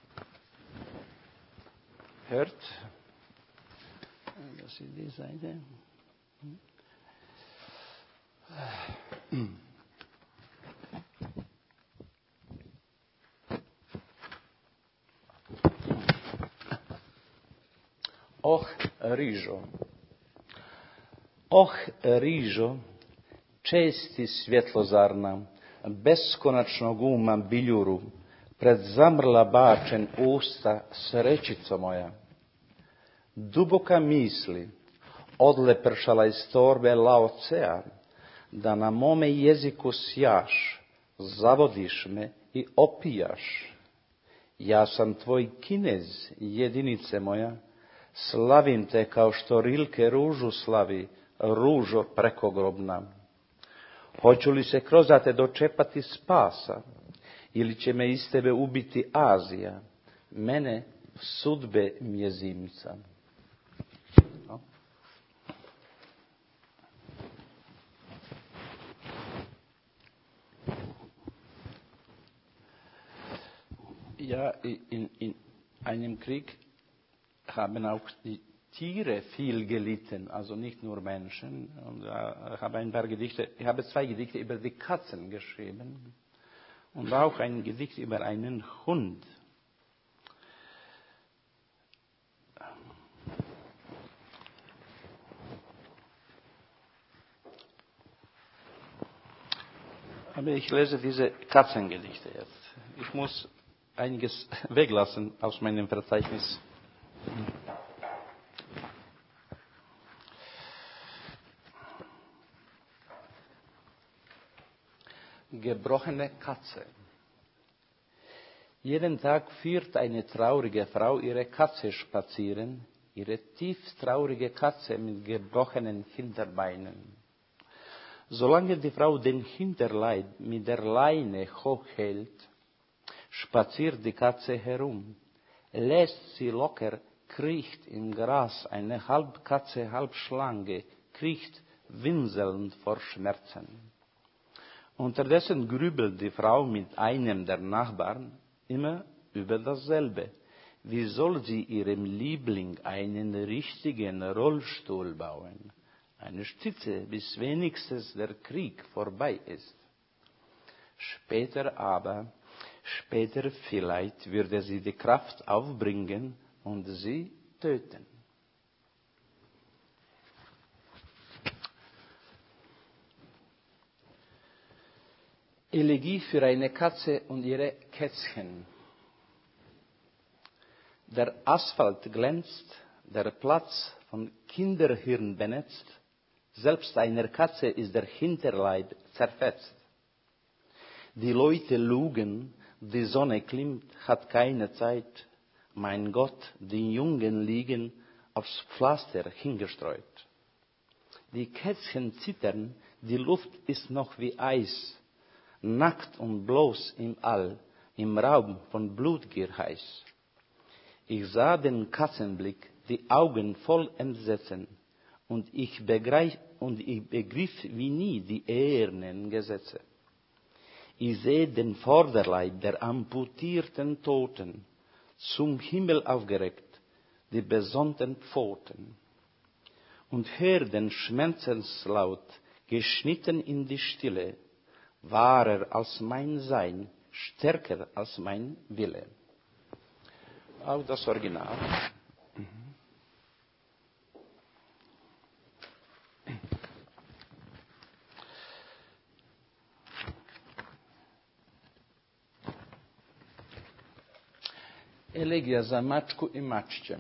B: hört. Das ist die Seite. Och Rižo, oh Rižo, česti svjetlozarna, beskonačnog uma biljuru, pred zamrla bačen usta srećico moja. Duboka misli, odlepršala iz torbe Laocea, da na mome jeziku sjaš, zavodiš me i opijaš. Ja sam tvoj kinez, jedinice moja, slavim te kao što Rilke ružu slavi, ružo prekogrobna. Hoću li se kroz te dočepati spasa, ili će me iz tebe ubiti Azija, mene sudbe mjezimca. No. Ja, in, in einem Krieg haben auch die Tiere viel gelitten, also nicht nur Menschen. Und äh, ich habe ein paar Gedichte, ich habe zwei Gedichte über die Katzen geschrieben und auch ein Gedicht über einen Hund. Aber ich lese diese Katzengedichte jetzt. Ich muss einiges weglassen aus meinem Verzeichnis. Gebrochene Katze. Jeden Tag führt eine traurige Frau ihre Katze spazieren, ihre tief traurige Katze mit gebrochenen Hinterbeinen. Solange die Frau den Hinterleib mit der Leine hochhält, spaziert die Katze herum, lässt sie locker, kriecht im Gras eine halb Katze, halb Schlange, kriecht winselnd vor Schmerzen. Unterdessen grübelt die Frau mit einem der Nachbarn immer über dasselbe. Wie soll sie ihrem Liebling einen richtigen Rollstuhl bauen? Eine Stütze, bis wenigstens der Krieg vorbei ist. Später aber, später vielleicht würde sie die Kraft aufbringen und sie töten. Elegie für eine Katze und ihre Kätzchen. Der Asphalt glänzt, der Platz von Kinderhirn benetzt, selbst einer Katze ist der Hinterleib zerfetzt. Die Leute lugen, die Sonne klimmt, hat keine Zeit. Mein Gott, die Jungen liegen aufs Pflaster hingestreut. Die Kätzchen zittern, die Luft ist noch wie Eis. Nackt und bloß im All, im Raum von Blutgier heiß. Ich sah den Katzenblick, die Augen voll Entsetzen, und ich begreif, und ich begriff wie nie die ehernen Gesetze. Ich sehe den Vorderleib der amputierten Toten, zum Himmel aufgereckt, die besonnten Pfoten, und hör den Schmerzenslaut, geschnitten in die Stille, wahrer als mein Sein, stärker als mein Wille. Auch das Original. Mhm. Elegija za mačku i mačiće.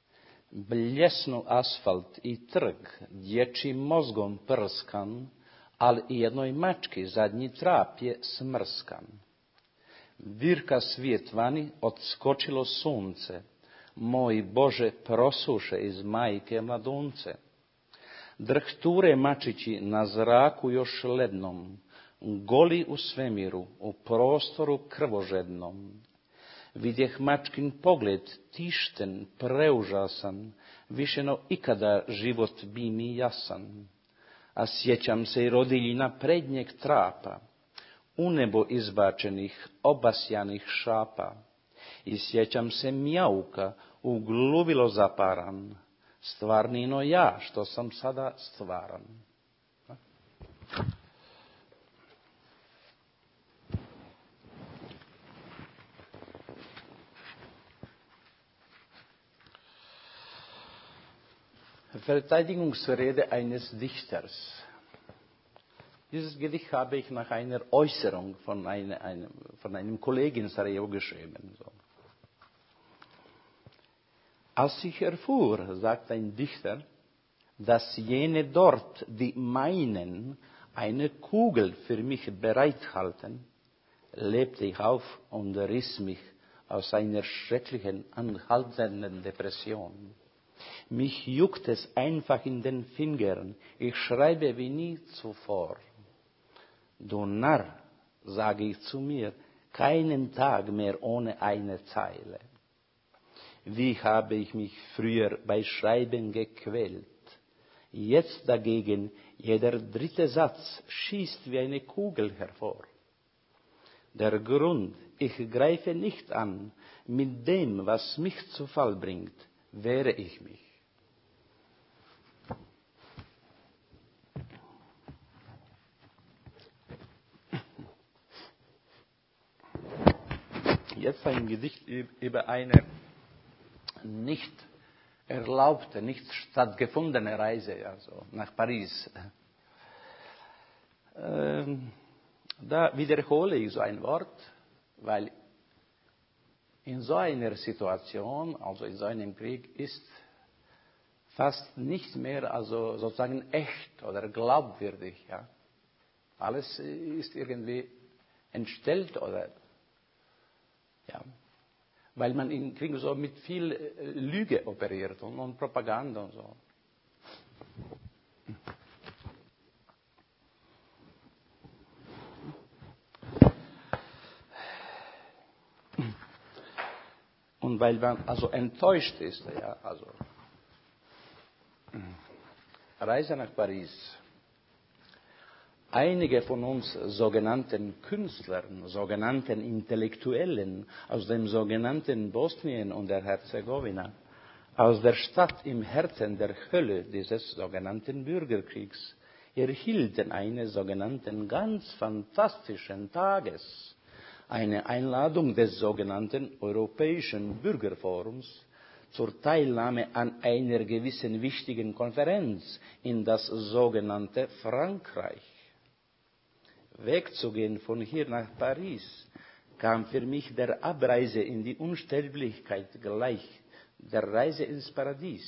B: Bljesnu asfalt i trg, dječjim mozgom prskan, ali i jednoj mački zadnji trap je smrskan. Virka svijet vani, odskočilo sunce, moj Bože prosuše iz majke mladunce. Drhture mačići na zraku još lednom, goli u svemiru, u prostoru krvožednom. Vidjeh mačkin pogled, tišten, preužasan, više no ikada život bi mi jasan. A sjećam se i rodiljina prednjeg trapa, u nebo izbačenih, obasjanih šapa. I sjećam se mjauka, ugluvilo zaparan, stvarnino ja, što sam sada stvaran. Verteidigungsrede eines Dichters. Dieses Gedicht habe ich nach einer Äußerung von, eine, einem, von einem Kollegen in Sarajevo geschrieben. So. Als ich erfuhr, sagt ein Dichter, dass jene dort, die meinen, eine Kugel für mich bereithalten, lebte ich auf und riss mich aus einer schrecklichen, anhaltenden Depression. Mich juckt es einfach in den Fingern, ich schreibe wie nie zuvor. Du Narr, sage ich zu mir, keinen Tag mehr ohne eine Zeile. Wie habe ich mich früher bei Schreiben gequält. Jetzt dagegen, jeder dritte Satz schießt wie eine Kugel hervor. Der Grund, ich greife nicht an, mit dem, was mich zu Fall bringt, wehre ich mich. Jetzt ein Gedicht über eine nicht erlaubte, nicht stattgefundene Reise, also nach Paris. Ähm, da wiederhole ich so ein Wort, weil in so einer Situation, also in so einem Krieg, ist fast nicht mehr also sozusagen echt oder glaubwürdig. Ja? Alles ist irgendwie entstellt oder ja, weil man im Krieg so mit viel Lüge operiert und, und Propaganda und so. Und weil man also enttäuscht ist, ja, also Reise nach Paris. Einige von uns sogenannten Künstlern, sogenannten Intellektuellen aus dem sogenannten Bosnien und der Herzegowina, aus der Stadt im Herzen der Hölle dieses sogenannten Bürgerkriegs, erhielten eines sogenannten ganz fantastischen Tages eine Einladung des sogenannten Europäischen Bürgerforums zur Teilnahme an einer gewissen wichtigen Konferenz in das sogenannte Frankreich. Wegzugehen von hier nach Paris kam für mich der Abreise in die Unsterblichkeit gleich, der Reise ins Paradies.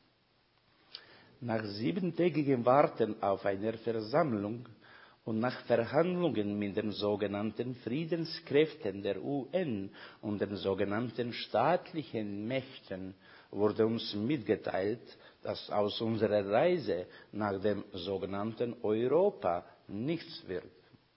B: Nach siebentägigem Warten auf eine Versammlung und nach Verhandlungen mit den sogenannten Friedenskräften der U N und den sogenannten staatlichen Mächten wurde uns mitgeteilt, dass aus unserer Reise nach dem sogenannten Europa nichts wird.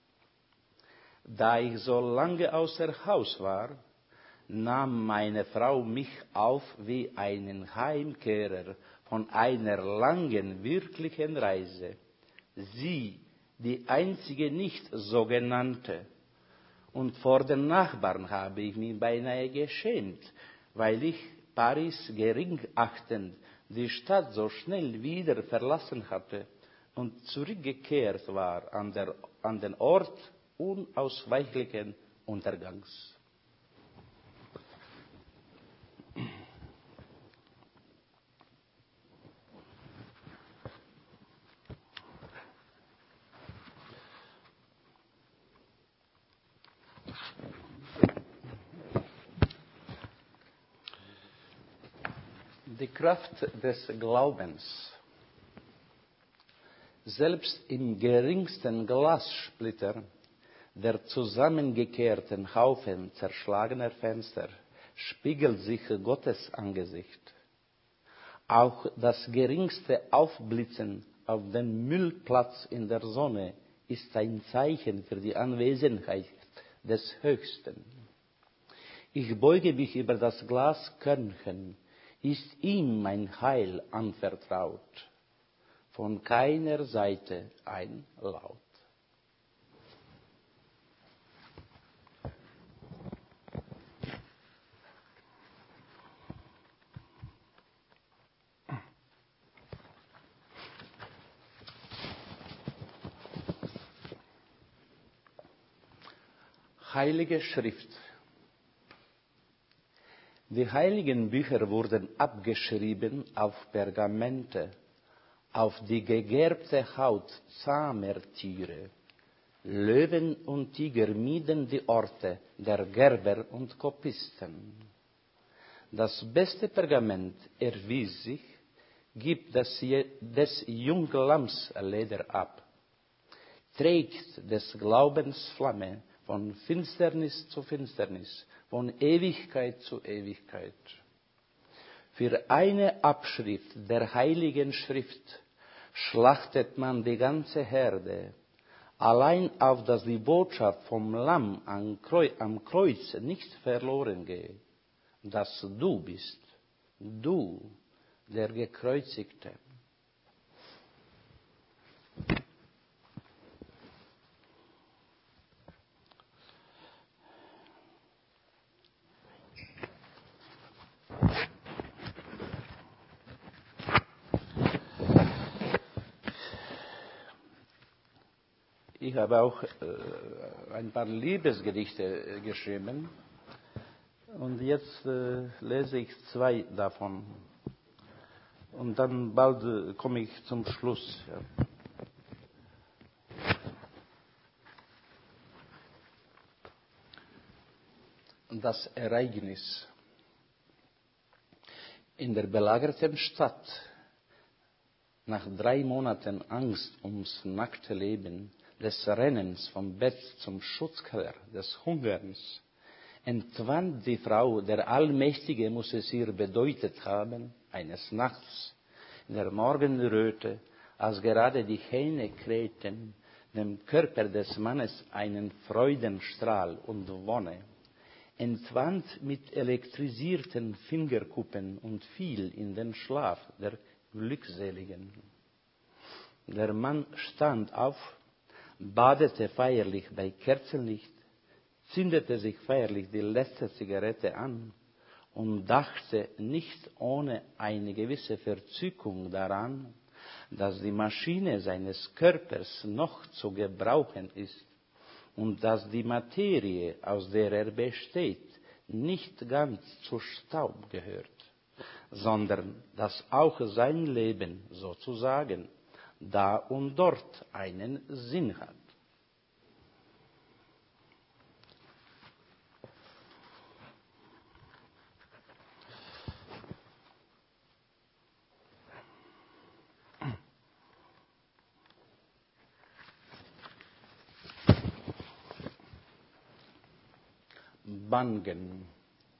B: Da ich so lange außer Haus war, nahm meine Frau mich auf wie einen Heimkehrer von einer langen, wirklichen Reise. Sie, die einzige nicht sogenannte. Und vor den Nachbarn habe ich mich beinahe geschämt, weil ich Paris gering achtend die Stadt so schnell wieder verlassen hatte und zurückgekehrt war an, der, an den Ort unausweichlichen Untergangs. Die Kraft des Glaubens. Selbst im geringsten Glassplitter der zusammengekehrten Haufen zerschlagener Fenster spiegelt sich Gottes Angesicht. Auch das geringste Aufblitzen auf dem Müllplatz in der Sonne ist ein Zeichen für die Anwesenheit des Höchsten. Ich beuge mich über das Glaskörnchen, ist ihm mein Heil anvertraut. Von keiner Seite ein Laut. Heilige Schrift. Die heiligen Bücher wurden abgeschrieben auf Pergamente, auf die gegerbte Haut zahmer Tiere. Löwen und Tiger mieden die Orte der Gerber und Kopisten. Das beste Pergament erwies sich, gibt das des Junglamms Leder ab, trägt des Glaubens Flamme von Finsternis zu Finsternis, von Ewigkeit zu Ewigkeit. Für eine Abschrift der Heiligen Schrift schlachtet man die ganze Herde, allein auf dass die Botschaft vom Lamm am Kreuz nicht verloren gehe, dass du bist, du, der Gekreuzigte. Ich habe auch äh, ein paar Liebesgedichte äh, geschrieben und jetzt äh, lese ich zwei davon und dann bald äh, komme ich zum Schluss. Ja. Das Ereignis. In der belagerten Stadt, nach drei Monaten Angst ums nackte Leben, des Rennens vom Bett zum Schutzkeller, des Hungerns, entwand die Frau, der Allmächtige muss es ihr bedeutet haben, eines Nachts in der Morgenröte, als gerade die Hähne krähten, dem Körper des Mannes einen Freudenstrahl und Wonne, entwand mit elektrisierten Fingerkuppen und fiel in den Schlaf der Glückseligen. Der Mann stand auf, badete feierlich bei Kerzenlicht, zündete sich feierlich die letzte Zigarette an und dachte nicht ohne eine gewisse Verzückung daran, dass die Maschine seines Körpers noch zu gebrauchen ist und dass die Materie, aus der er besteht, nicht ganz zu Staub gehört, sondern dass auch sein Leben sozusagen da und dort einen Sinn hat. Bangen.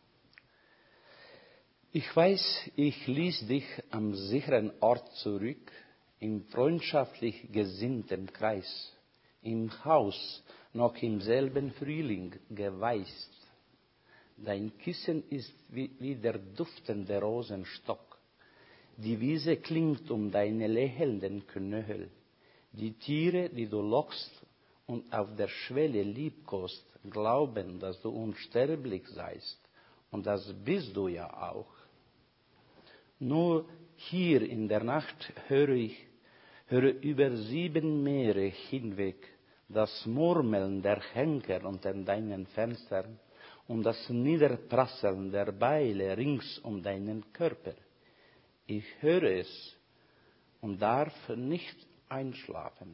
B: Ich weiß, ich ließ dich am sicheren Ort zurück, im freundschaftlich gesinnten Kreis, im Haus noch im selben Frühling geweißt. Dein Kissen ist wie, wie der duftende Rosenstock. Die Wiese klingt um deine lächelnden Knöchel. Die Tiere, die du lockst und auf der Schwelle liebkost, glauben, dass du unsterblich seist. Und das bist du ja auch. Nur hier in der Nacht höre ich, höre über sieben Meere hinweg das Murmeln der Henker unter deinen Fenstern und das Niederprasseln der Beile rings um deinen Körper. Ich höre es und darf nicht einschlafen.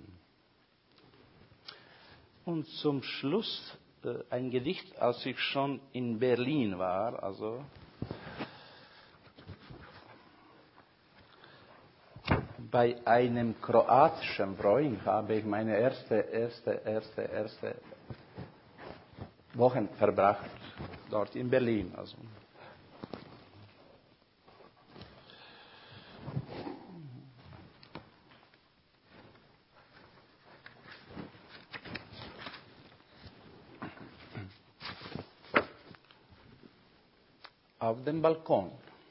B: Und zum Schluss äh, ein Gedicht, als ich schon in Berlin war, also Bei einem kroatischen Freund habe ich meine erste, erste, erste, erste Wochen verbracht, dort in Berlin. Also. Auf dem Balkon.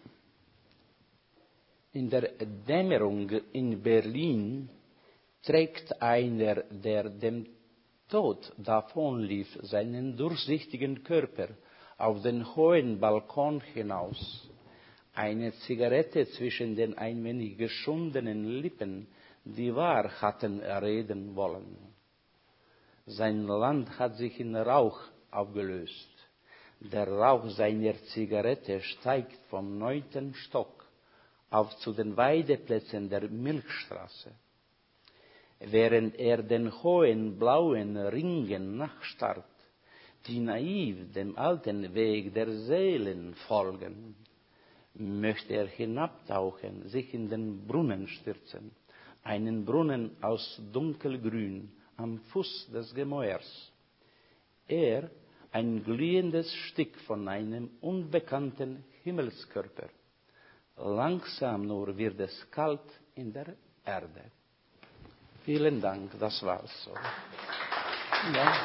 B: In der Dämmerung in Berlin trägt einer, der dem Tod davonlief, seinen durchsichtigen Körper auf den hohen Balkon hinaus, eine Zigarette zwischen den ein wenig geschundenen Lippen, die wahr hatten reden wollen. Sein Land hat sich in Rauch aufgelöst. Der Rauch seiner Zigarette steigt vom neunten Stock auf zu den Weideplätzen der Milchstraße. Während er den hohen blauen Ringen nachstarrt, die naiv dem alten Weg der Seelen folgen, möchte er hinabtauchen, sich in den Brunnen stürzen, einen Brunnen aus dunkelgrün am Fuß des Gemäuers. Er, ein glühendes Stück von einem unbekannten Himmelskörper. Langsam nur wird es kalt in der Erde. Vielen Dank, das war's so. Ja.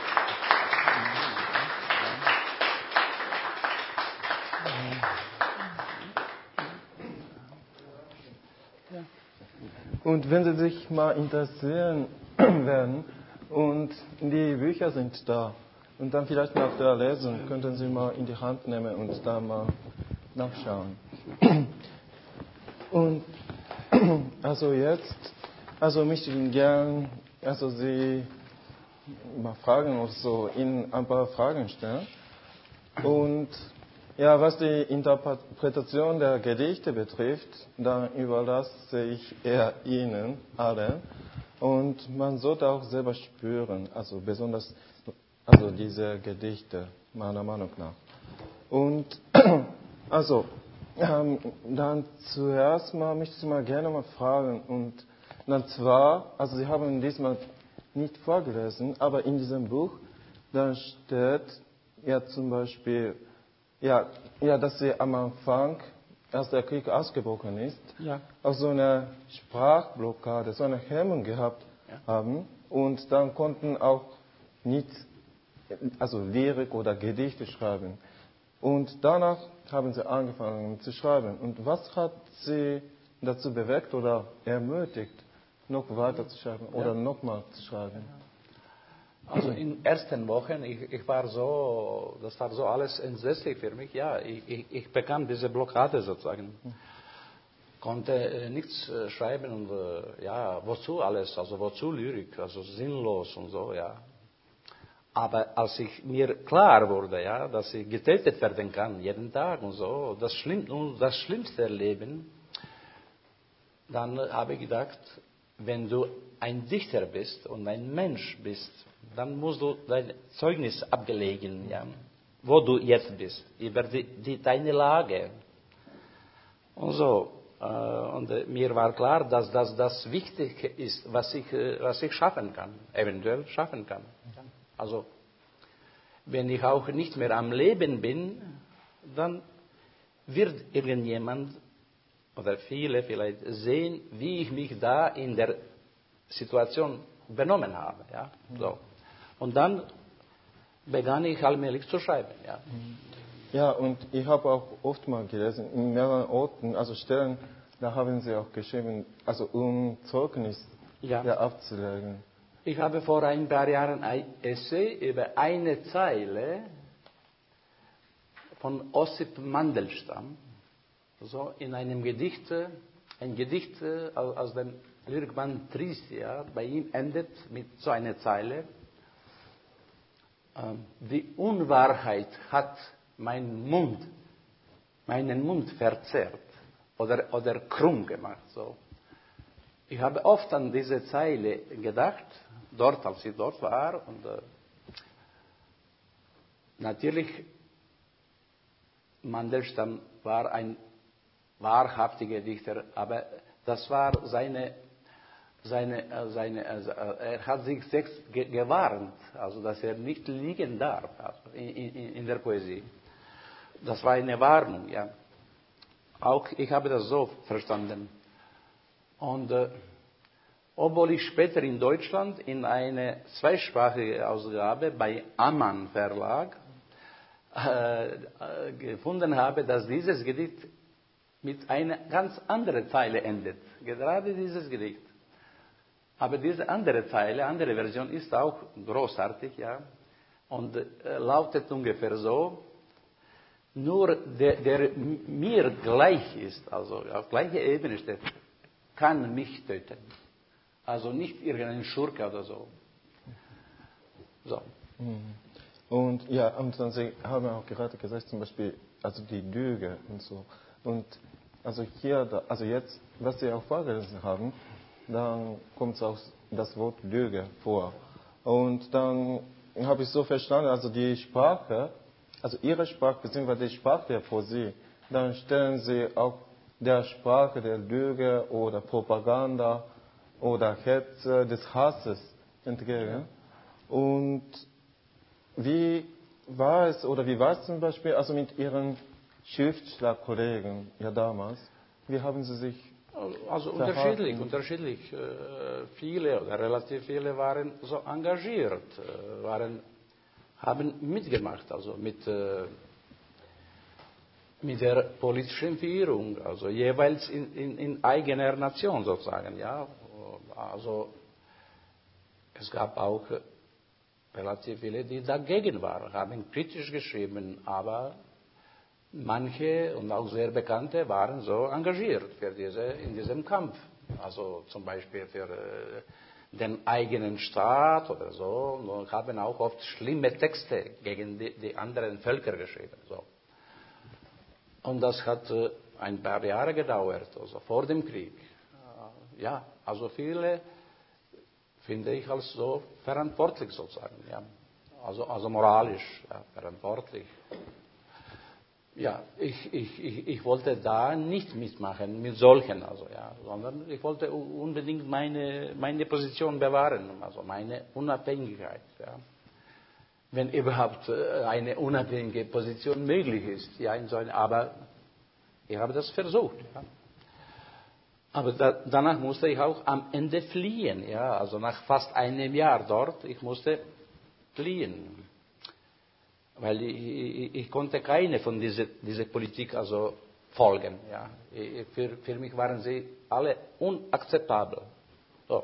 A: Und wenn Sie sich mal interessieren werden, und die Bücher sind da, und dann vielleicht nach der Lesung könnten Sie mal in die Hand nehmen und da mal nachschauen. Und also jetzt, also möchte ich gern, also Sie mal fragen oder so, Ihnen ein paar Fragen stellen. Und ja, was die Interpretation der Gedichte betrifft, dann überlasse ich eher Ihnen allen. Und man sollte auch selber spüren, also besonders also diese Gedichte, meiner Meinung nach. Und also, ähm, dann zuerst mal möchte ich mal gerne mal fragen. Und dann zwar, also Sie haben diesmal nicht vorgelesen, aber in diesem Buch, da steht ja zum Beispiel, ja, ja, dass Sie am Anfang, als der Krieg ausgebrochen ist,
B: Ja.
A: auch so eine Sprachblockade, so eine Hemmung gehabt ja. haben. Und dann konnten auch nicht, also Lyrik oder Gedichte schreiben. Und danach haben Sie angefangen zu schreiben. Und was hat Sie dazu bewegt oder ermutigt, noch weiter zu schreiben oder ja. nochmal zu schreiben?
B: Also in den ersten Wochen, ich, ich war so, das war so alles entsetzlich für mich. Ja, ich, ich, ich bekam diese Blockade sozusagen. Konnte äh, nichts äh, schreiben und äh, ja, wozu alles? Also wozu Lyrik? Also sinnlos und so, ja. Aber als ich mir klar wurde, ja, dass ich getötet werden kann, jeden Tag und so, das, Schlimm, das schlimmste Leben, dann habe ich gedacht, wenn du ein Dichter bist und ein Mensch bist, dann musst du dein Zeugnis abgelegen, ja, wo du jetzt bist, über die, die, deine Lage. Und so. Äh, und äh, mir war klar, dass das das Wichtige ist, was ich, äh, was ich schaffen kann, eventuell schaffen kann. Also, wenn ich auch nicht mehr am Leben bin, dann wird irgendjemand oder viele vielleicht sehen, wie ich mich da in der Situation benommen habe. Ja? So. Und dann begann ich allmählich zu schreiben. Ja,
A: ja und ich habe auch oft mal gelesen, in mehreren Orten, also Stellen, da haben Sie auch geschrieben, also um Zeugnis ja. Ja, abzulegen.
B: Ich habe vor ein paar Jahren ein Essay über eine Zeile von Ossip Mandelstam, so in einem Gedicht, ein Gedicht aus dem Lyrikband Tristia, bei ihm endet mit so einer Zeile: Die Unwahrheit hat meinen Mund, meinen Mund verzerrt oder, oder krumm gemacht. So. Ich habe oft an diese Zeile gedacht, dort, als ich dort war. Und äh, natürlich, Mandelstam war ein wahrhaftiger Dichter, aber das war seine seine, äh, seine, also, äh, er hat sich selbst ge gewarnt, also dass er nicht liegen darf also in, in, in der Poesie. Das war eine Warnung, ja. Auch ich habe das so verstanden. Und äh, obwohl ich später in Deutschland in eine zweisprachige Ausgabe bei Ammann Verlag äh, äh, gefunden habe, dass dieses Gedicht mit einer ganz anderen Zeile endet. Gerade dieses Gedicht. Aber diese andere Zeile, andere Version ist auch großartig, ja, und äh, lautet ungefähr so: Nur der, der mir gleich ist, also auf gleicher Ebene steht, kann mich töten. Also nicht irgendein Schurke oder so. So.
A: Und ja, und dann Sie haben auch gerade gesagt, zum Beispiel, also die Lüge und so. Und also hier, also jetzt, was Sie auch vorgelesen haben, dann kommt auch das Wort Lüge vor. Und dann habe ich so verstanden, also die Sprache, also Ihre Sprache, beziehungsweise die Sprache der Poesie, dann stellen Sie auch der Sprache der Lüge oder Propaganda oder Hetze, des Hasses entgegen. Und wie war es, oder wie war es zum Beispiel, also mit Ihren Schriftstellerkollegen ja damals, wie haben Sie sich
B: Also
A: verhalten?
B: unterschiedlich, unterschiedlich. Äh, Viele oder relativ viele waren so engagiert, äh, waren, haben mitgemacht, also mit, äh, mit der politischen Führung, also jeweils in, in, in eigener Nation sozusagen, ja. Also es gab auch relativ viele, die dagegen waren, haben kritisch geschrieben, aber manche und auch sehr bekannte waren so engagiert für diese, in diesem Kampf. Also zum Beispiel für äh, den eigenen Staat oder so, und haben auch oft schlimme Texte gegen die, die anderen Völker geschrieben. So. Und das hat äh, ein paar Jahre gedauert, also vor dem Krieg. Äh, ja, also viele finde ich als so verantwortlich sozusagen, ja. Also, also moralisch ja, verantwortlich. Ja, ich, ich, ich, ich wollte da nicht mitmachen mit solchen, also, ja, sondern ich wollte unbedingt meine, meine Position bewahren, also meine Unabhängigkeit. Ja. Wenn überhaupt eine unabhängige Position möglich ist, ja, in so eine, aber ich habe das versucht. Ja. Aber da, danach musste ich auch am Ende fliehen, ja, also nach fast einem Jahr dort, ich musste fliehen. Weil ich, ich, ich konnte keine von dieser, dieser Politik also folgen. Ja. Ich, für, für mich waren sie alle unakzeptabel. So.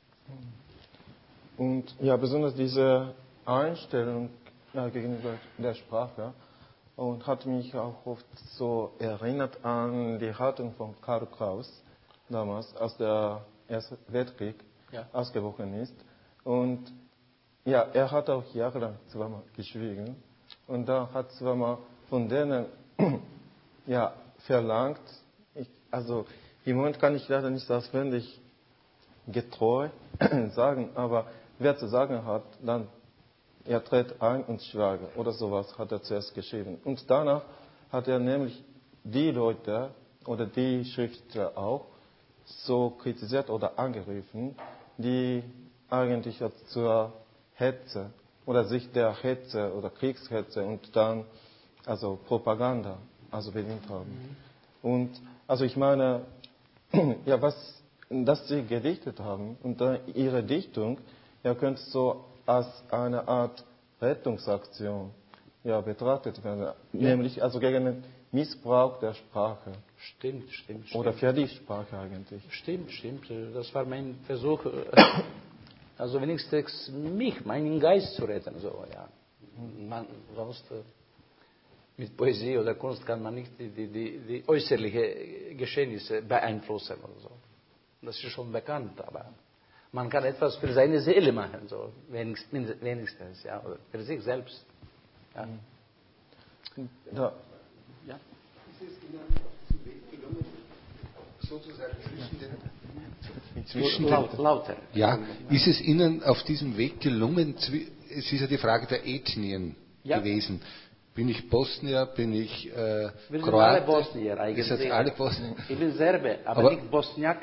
A: Und ja, besonders diese Einstellung ja, gegenüber der Sprache und hat mich auch oft so erinnert an die Haltung von Karl Kraus damals, als der Erste Weltkrieg ja. ausgebrochen ist. Und ja, er hat auch jahrelang zweimal geschwiegen. Und da hat zweimal von denen ja, verlangt, ich, also im Moment kann ich leider nicht auswendig getreu sagen, aber wer zu sagen hat, dann er tritt ein und schweige oder sowas hat er zuerst geschrieben. Und danach hat er nämlich die Leute oder die Schriftsteller auch so kritisiert oder angegriffen, die eigentlich zur Hetze oder sich der Hetze oder Kriegshetze und dann also Propaganda also bedient haben. Mhm. Und also ich meine, ja, was dass sie gedichtet haben und dann ihre Dichtung ja könnte so als eine Art Rettungsaktion ja betrachtet werden, ja. Nämlich also gegen den Missbrauch der Sprache.
B: Stimmt, stimmt, stimmt.
A: Oder für die Sprache eigentlich.
B: Stimmt, stimmt. Das war mein Versuch, also wenigstens mich, meinen Geist zu retten. So, ja. Man, sonst mit Poesie oder Kunst kann man nicht die, die, die, die äußerlichen Geschehnisse beeinflussen oder so. Das ist schon bekannt, aber man kann etwas für seine Seele machen, so wenigstens, wenigstens ja, oder für sich selbst. Ja.
A: Ja.
C: Ja. Ist es Ihnen auf diesem Weg gelungen, sozusagen zwischen den, zwischen
B: Laut,
C: den
B: lauter.
C: Ja, ist es Ihnen auf diesem Weg gelungen, es ist ja die Frage der Ethnien ja. gewesen. Bin ich Bosnier, bin ich äh,
B: Wir sind
C: Kroate?
B: alle Bosnier eigentlich.
C: Ihr seid alle Bosnier.
B: Ich bin Serbe, aber, aber nicht Bosniake.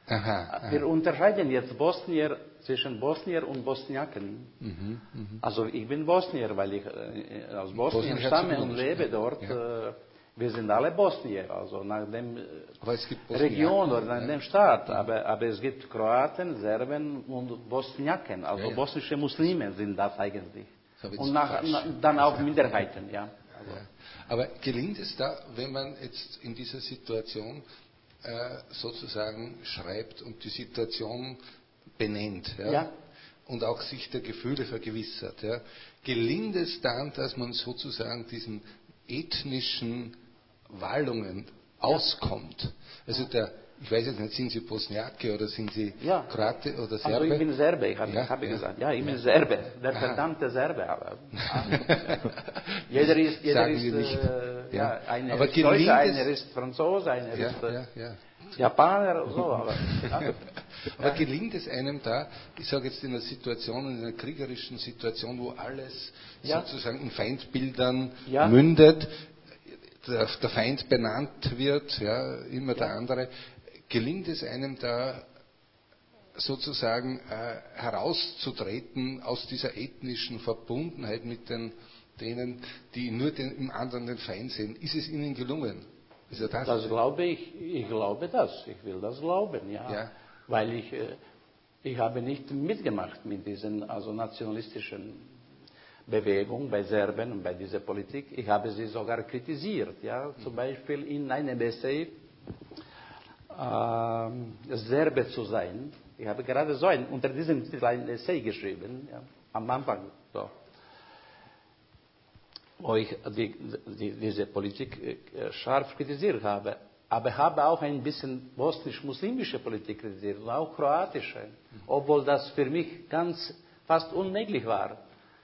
C: Aha, aha.
B: Wir unterscheiden jetzt Bosnier zwischen Bosnier und Bosniaken.
C: Mhm, mhm.
B: Also ich bin Bosnier, weil ich äh, aus Bosnien stamme und lebe dort.
C: Ja.
B: Äh, wir sind alle Bosnier, also nach dem
C: Aber es gibt
B: Region oder nach
C: ja.
B: dem Staat. Aber, aber es gibt Kroaten, Serben und Bosniaken, also
C: Ja, ja.
B: bosnische Muslime sind das eigentlich.
C: Das habe ich
B: Und
C: jetzt
B: nach,
C: falsch.
B: na, dann auch Minderheiten, ja. Also,
C: Ja. Aber gelingt es da, wenn man jetzt in dieser Situation äh, sozusagen schreibt und die Situation benennt, ja,
B: Ja.
C: und auch sich der Gefühle vergewissert, ja, gelingt es dann, dass man sozusagen diesen ethnischen Wallungen auskommt? Also der, ich weiß jetzt nicht, sind Sie Bosniake oder sind Sie
B: Ja.
C: Kroate oder Serbe?
B: Also ich bin Serbe, ich habe
C: Ja,
B: hab ich
C: ja.
B: gesagt. Ja, ich bin Serbe, der
C: Aha.
B: verdammte Serbe. Aber, jeder ist, jeder
C: Sagen
B: ist
C: wir nicht.
B: äh, ja.
C: Ja.
B: einer
C: Aber
B: ist
C: gelingt
B: Deutscher,
C: es-
B: einer ist Franzose, einer
C: Ja,
B: ist äh,
C: ja, ja.
B: Japaner, so. Aber, ja.
C: Aber gelingt es einem da, ich sage jetzt in einer Situation, in einer kriegerischen Situation, wo alles
B: Ja.
C: sozusagen in Feindbildern
B: Ja.
C: mündet, der, der Feind benannt wird, ja, immer der
B: Ja.
C: andere, gelingt es einem da sozusagen äh, herauszutreten aus dieser ethnischen Verbundenheit mit den, denen, die nur den, im anderen den Feind sehen? Ist es Ihnen gelungen? Ist ja das?
B: Das glaube ich, ich glaube das, ich will das glauben, ja.
C: Ja.
B: Weil ich, äh, ich habe nicht mitgemacht mit diesen also nationalistischen Bewegung bei Serben und bei dieser Politik. Ich habe sie sogar kritisiert, ja. Zum Beispiel in einem Essay, ähm, Serbe zu sein. Ich habe gerade so ein, unter diesem Titel ein Essay geschrieben, ja, am Anfang, so, wo ich die, die, diese Politik äh, scharf kritisiert habe. Aber habe auch ein bisschen bosnisch-muslimische Politik kritisiert und auch kroatische, obwohl das für mich ganz fast unmöglich war.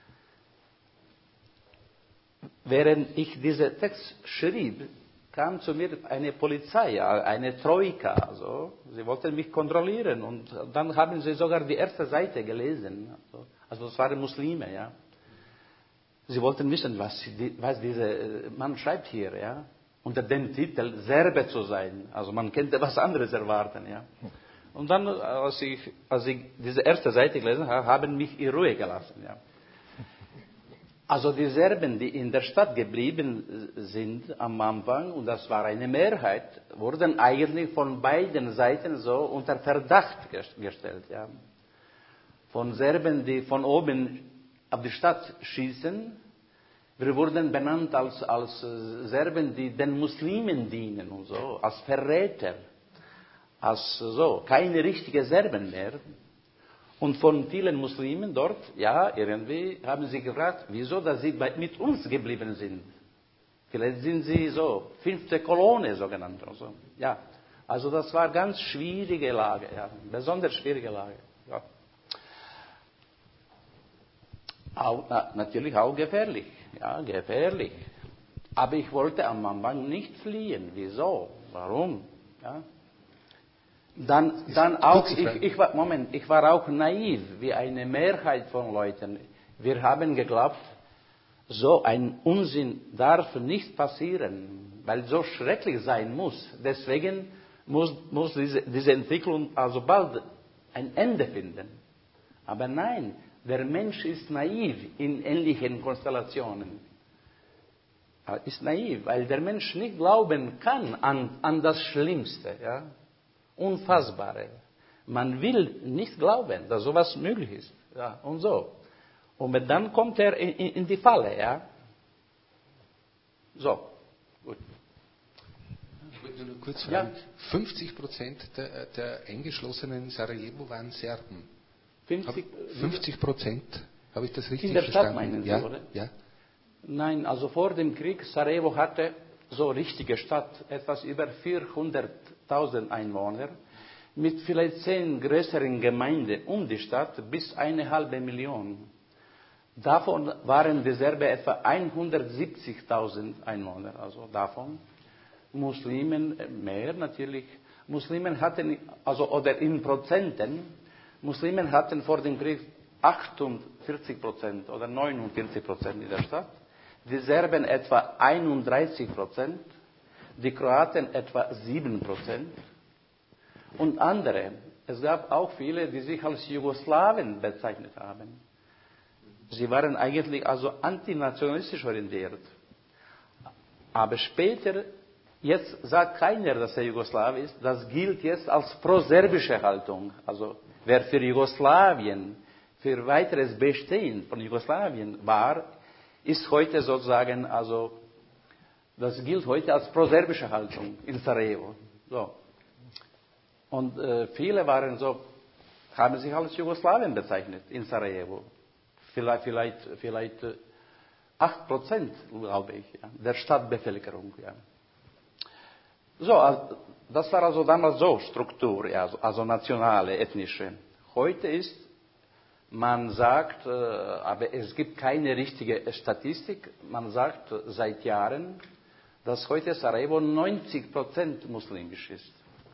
B: Während ich diesen Text schrieb, kam zu mir eine Polizei, eine Troika. Also, sie wollten mich kontrollieren und dann haben sie sogar die erste Seite gelesen. Also, also das waren Muslime, ja. Sie wollten wissen, was, was dieser Mann schreibt hier, ja. Unter dem Titel Serbe zu sein. Also man könnte was anderes erwarten, ja. Und dann, als ich, als ich diese erste Seite gelesen habe, haben mich in Ruhe gelassen, ja. Also die Serben, die in der Stadt geblieben sind am Anfang, und das war eine Mehrheit, wurden eigentlich von beiden Seiten so unter Verdacht gestellt. Ja. Von Serben, die von oben auf die Stadt schießen, wir wurden benannt als, als Serben, die den Muslimen dienen und so, als Verräter, als so, keine richtigen Serben mehr. Und von vielen Muslimen dort, ja, irgendwie haben sie gefragt, wieso, dass sie bei, mit uns geblieben sind. Vielleicht sind sie so, fünfte Kolonne, so genannt. Also, ja. Also das war ganz schwierige Lage, ja, besonders schwierige Lage. Ja. Auch, na, natürlich auch gefährlich, ja, gefährlich. Aber ich wollte am Anfang nicht fliehen. Wieso? Warum? Ja. Dann, dann auch, ich, ich war, Moment, ich war auch naiv, wie eine Mehrheit von Leuten. Wir haben geglaubt, so ein Unsinn darf nicht passieren, weil so schrecklich sein muss. Deswegen muss, muss diese, diese Entwicklung also bald ein Ende finden. Aber nein, der Mensch ist naiv in ähnlichen Konstellationen. Er ist naiv, weil der Mensch nicht glauben kann an, an das Schlimmste, ja. Unfassbare. Man will nicht glauben, dass sowas möglich ist. Ja, und so. Und dann kommt er in, in, in die Falle, ja. So. Gut.
C: Ich wollte nur kurz fragen, ja. fünfzig Prozent der, der Eingeschlossenen in Sarajevo waren Serben.
B: fünfzig,
C: fünfzig Prozent? Habe ich das richtig
B: in der
C: verstanden?
B: Stadt meinen Sie,
C: ja?
B: oder?
C: Ja.
B: Nein, also vor dem Krieg, Sarajevo hatte, so richtige Stadt, etwas über vierhunderttausend Einwohner, mit vielleicht zehn größeren Gemeinden um die Stadt bis eine halbe Million. Davon waren die Serben etwa hundertsiebzigtausend Einwohner, also davon. Muslimen mehr natürlich. Muslimen hatten, also, oder in Prozenten, Muslimen hatten vor dem Krieg achtundvierzig Prozent oder neunundvierzig Prozent in der Stadt. Die Serben etwa einunddreißig Prozent, die Kroaten etwa sieben Prozent Und andere. Es gab auch viele, die sich als Jugoslawen bezeichnet haben. Sie waren eigentlich also antinationalistisch orientiert. Aber später, jetzt sagt keiner, dass er Jugoslawe ist. Das gilt jetzt als proserbische Haltung. Also wer für Jugoslawien, für weiteres Bestehen von Jugoslawien war, ist heute sozusagen, also das gilt heute als proserbische Haltung in Sarajevo. So. Und äh, viele waren so, haben sich als Jugoslawien bezeichnet in Sarajevo. Vielleicht, vielleicht, vielleicht äh, acht Prozent, glaube ich, ja, der Stadtbevölkerung. Ja. So, also, das war also damals so Struktur, ja, also, also nationale, ethnische. Heute ist, man sagt, äh, aber es gibt keine richtige Statistik, man sagt äh, seit Jahren, dass heute Sarajevo neunzig Prozent muslimisch ist.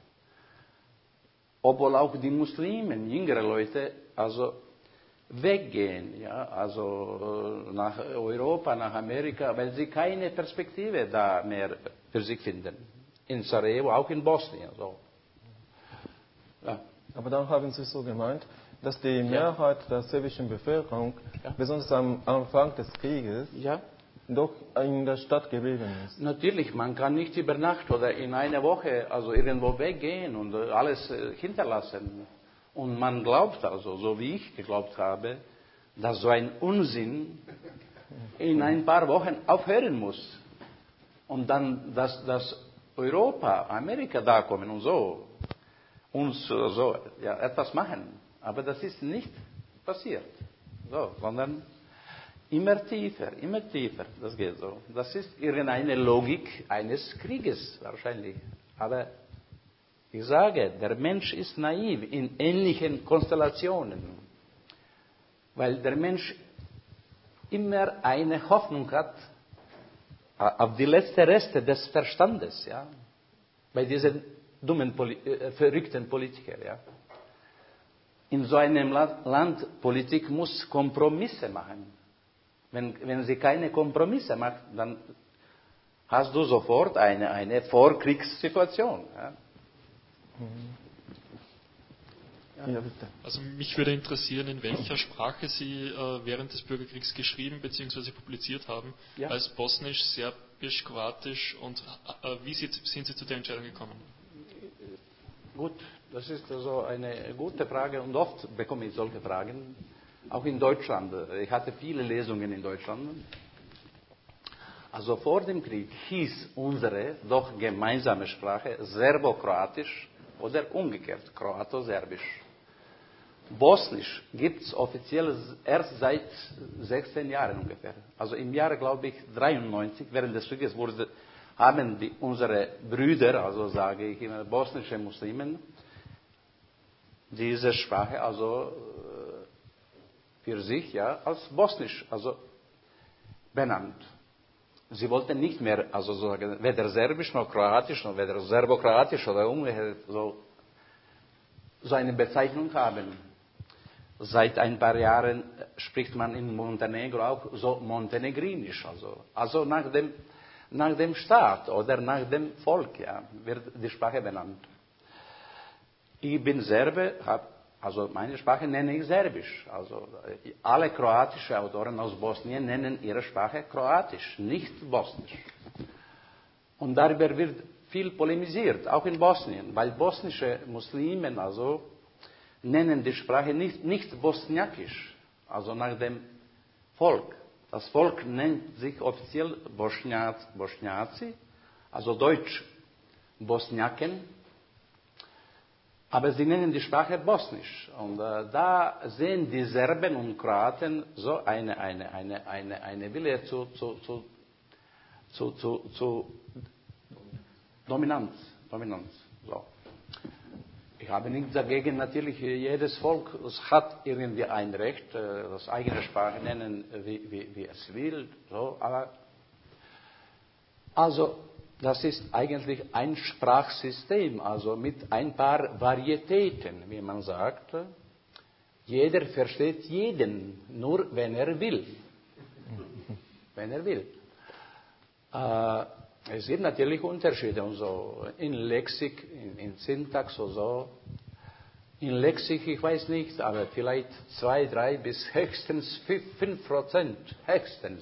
B: Obwohl auch die Muslimen, jüngere Leute, also weggehen, ja, also nach Europa, nach Amerika, weil sie keine Perspektive da mehr für sich finden. In Sarajevo, auch in Bosnien. So. Ja.
A: Aber dann haben Sie so gemeint, dass die Mehrheit der serbischen Bevölkerung, ja, besonders am Anfang des Krieges, ja, doch in der Stadt geblieben ist.
B: Natürlich, man kann nicht über Nacht oder in einer Woche also irgendwo weggehen und alles hinterlassen. Und man glaubt also, so wie ich geglaubt habe, dass so ein Unsinn in ein paar Wochen aufhören muss. Und dann, dass, dass Europa, Amerika da kommen und so, uns so ja, etwas machen. Aber das ist nicht passiert. So, sondern immer tiefer, immer tiefer, das geht so. Das ist irgendeine Logik eines Krieges wahrscheinlich. Aber ich sage, der Mensch ist naiv in ähnlichen Konstellationen. Weil der Mensch immer eine Hoffnung hat auf die letzten Reste des Verstandes, ja. Bei diesen dummen, äh, verrückten Politikern, ja. In so einem Land, Politik muss Kompromisse machen. Wenn, wenn sie keine Kompromisse macht, dann hast du sofort eine, eine Vorkriegssituation. Ja.
A: Ja, bitte.
D: Also mich würde interessieren, in welcher Sprache Sie äh, während des Bürgerkriegs geschrieben bzw. publiziert haben, ja, als Bosnisch, Serbisch, Kroatisch, und äh, wie sind Sie zu der Entscheidung gekommen?
B: Gut, das ist also eine gute Frage und oft bekomme ich solche Fragen. Auch in Deutschland. Ich hatte viele Lesungen in Deutschland. Also vor dem Krieg hieß unsere doch gemeinsame Sprache Serbo-Kroatisch oder umgekehrt Kroato-Serbisch. Bosnisch gibt es offiziell erst seit sechzehn Jahren ungefähr. Also im Jahre, glaube ich, dreiundneunzig, während des Krieges wurde, haben die, unsere Brüder, also sage ich immer, bosnische Muslimen, diese Sprache also für sich ja als Bosnisch also benannt. Sie wollten nicht mehr, also so, weder Serbisch noch Kroatisch noch weder Serbo-Kroatisch oder umgekehrt so, so eine Bezeichnung haben. Seit ein paar Jahren spricht man in Montenegro auch so Montenegrinisch, also, also nach dem, nach dem Staat oder nach dem Volk, ja, wird die Sprache benannt. Ich bin Serbe, habe Also meine Sprache nenne ich Serbisch. Also alle kroatische Autoren aus Bosnien nennen ihre Sprache Kroatisch, nicht Bosnisch. Und darüber wird viel polemisiert, auch in Bosnien, weil bosnische Muslimen also nennen die Sprache nicht, nicht Bosniakisch, also nach dem Volk. Das Volk nennt sich offiziell Bosniaz, Bosniazi, also Deutsch Bosniaken. Aber sie nennen die Sprache Bosnisch. Und äh, da sehen die Serben und Kroaten so eine, eine, eine, eine, eine Wille zu, zu, zu, zu, zu, zu Dominanz. Dominanz. So. Ich habe nichts dagegen, natürlich, jedes Volk hat irgendwie ein Recht, äh, das eigene Sprache nennen, wie, wie, wie es will. So. Aber also, das ist eigentlich ein Sprachsystem, also mit ein paar Varietäten, wie man sagt. Jeder versteht jeden, nur wenn er will. Wenn er will. Äh, Es gibt natürlich Unterschiede und so. In Lexik, in, in Syntax und so. In Lexik, ich weiß nicht, aber vielleicht zwei, drei bis höchstens fünf Prozent. Höchstens.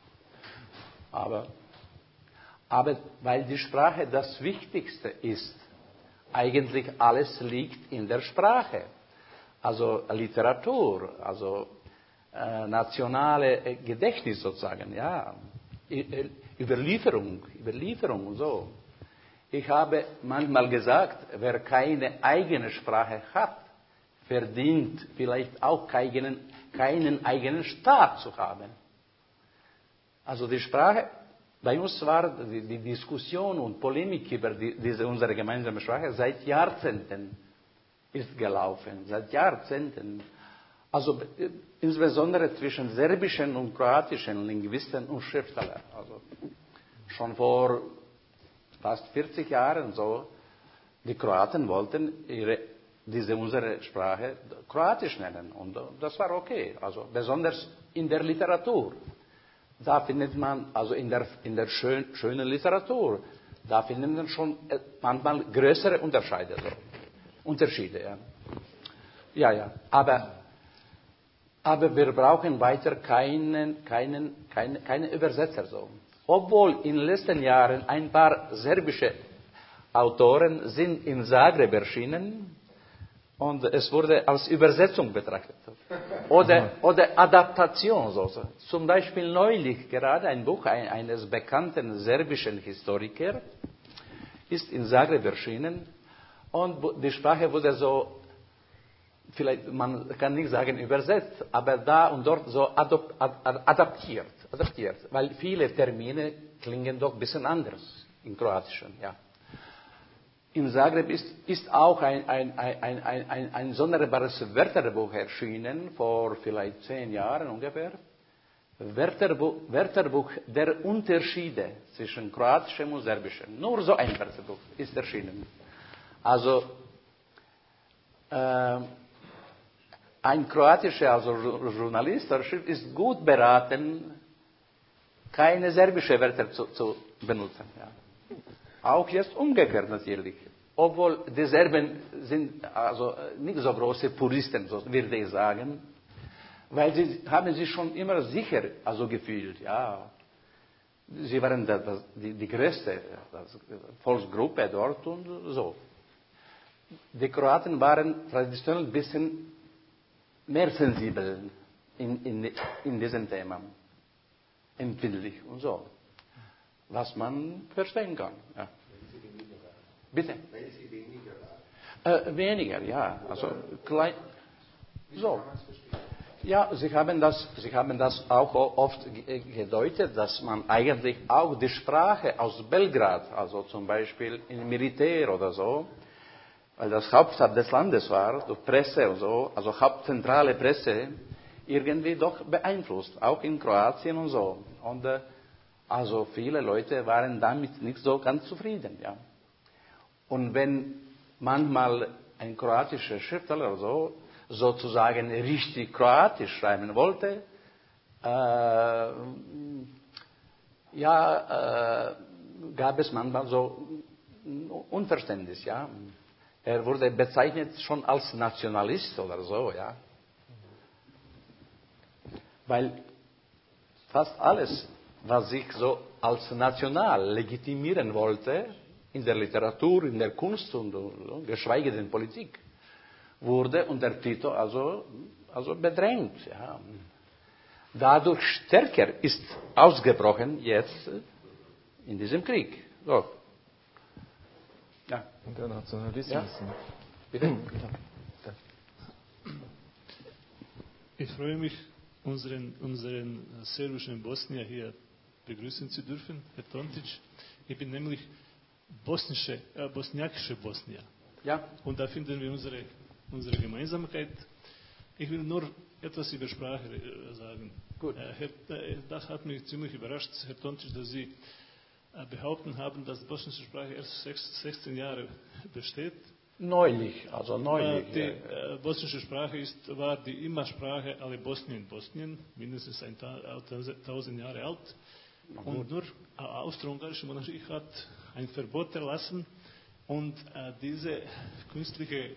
B: Aber, aber weil die Sprache das Wichtigste ist, eigentlich alles liegt in der Sprache. Also Literatur, also äh, nationale äh, Gedächtnis sozusagen, ja. Überlieferung, Überlieferung und so. Ich habe manchmal gesagt, wer keine eigene Sprache hat, verdient vielleicht auch keinen, keinen eigenen Staat zu haben. Also die Sprache, bei uns war die, die Diskussion und Polemik über die, diese unsere gemeinsame Sprache seit Jahrzehnten ist gelaufen, seit Jahrzehnten. Also insbesondere zwischen serbischen und kroatischen Linguisten und Schriftstellern. Also schon vor fast vierzig Jahren so, die Kroaten wollten ihre, diese unsere Sprache Kroatisch nennen und das war okay. Also besonders in der Literatur. Da findet man, also in der, in der schön, schönen Literatur, da findet man schon manchmal größere Unterschiede. So. Unterschiede, ja. Ja, ja. Aber, aber wir brauchen weiter keinen, keinen, keine, keine Übersetzer. So. Obwohl in den letzten Jahren ein paar serbische Autoren sind in Zagreb erschienen und es wurde als Übersetzung betrachtet. Oder, oder Adaptation. So. Zum Beispiel neulich gerade ein Buch eines bekannten serbischen Historikers ist in Zagreb erschienen und die Sprache wurde so, vielleicht, man kann nicht sagen übersetzt, aber da und dort so adop, ad, adaptiert, adaptiert, weil viele Termine klingen doch ein bisschen anders im Kroatischen, ja. In Zagreb ist, ist auch ein, ein, ein, ein, ein, ein sonderbares Wörterbuch erschienen, vor vielleicht zehn Jahren ungefähr. Wörterbuch, Wörterbuch der Unterschiede zwischen Kroatischem und Serbischem. Nur so ein Wörterbuch ist erschienen. Also, äh, ein kroatischer also Journalist ist gut beraten, keine serbische Wörter zu, zu benutzen. Ja. Auch jetzt umgekehrt natürlich. Obwohl die Serben sind also nicht so große Puristen, so würde ich sagen, weil sie haben sich schon immer sicher also gefühlt. Ja. Sie waren das, das, die, die größte das Volksgruppe dort und so. Die Kroaten waren traditionell ein bisschen mehr sensibel in, in, in diesem Thema. Empfindlich und so. Was man verstehen kann. Ja. Bitte?
C: Weil sie weniger waren.
B: Äh, weniger, ja. Also klein. So. Ja, Sie haben das, Sie haben das auch oft gedeutet, dass man eigentlich auch die Sprache aus Belgrad, also zum Beispiel im Militär oder so, weil das Hauptstadt des Landes war, durch Presse und so, also hauptzentrale Presse, irgendwie doch beeinflusst, auch in Kroatien und so. Und äh, also viele Leute waren damit nicht so ganz zufrieden, ja. Und wenn manchmal ein kroatischer Schriftsteller oder so sozusagen richtig kroatisch schreiben wollte, äh, ja, äh, gab es manchmal so Unverständnis, ja. Er wurde bezeichnet schon als Nationalist oder so, ja. Weil fast alles, was sich so als national legitimieren wollte, in der Literatur, in der Kunst und, und geschweige denn Politik, wurde unter Tito also, also bedrängt. Ja. Dadurch stärker ist ausgebrochen jetzt in diesem Krieg. So. Ja.
A: Der Nationalismus.
B: Ja. Bitte?
E: Ich freue mich, unseren, unseren serbischen Bosnier hier begrüßen zu dürfen, Herr Tontic. Ich bin nämlich bosnische, äh, bosniakische Bosnier.
B: Ja.
E: Und da finden wir unsere, unsere Gemeinsamkeit. Ich will nur etwas über Sprache äh, sagen.
B: Gut.
E: Äh, Herr, äh, das hat mich ziemlich überrascht, Herr Tontic, dass Sie äh, behaupten haben, dass die bosnische Sprache erst sechzehn Jahre besteht.
B: Neulich, also neulich.
E: Äh, die äh, bosnische Sprache ist, war die Immersprache aller Bosnien in Bosnien, mindestens tausend Jahre alt. Und nur die austro-ungarische Monarchie hat ein Verbot erlassen und äh, diese künstliche äh,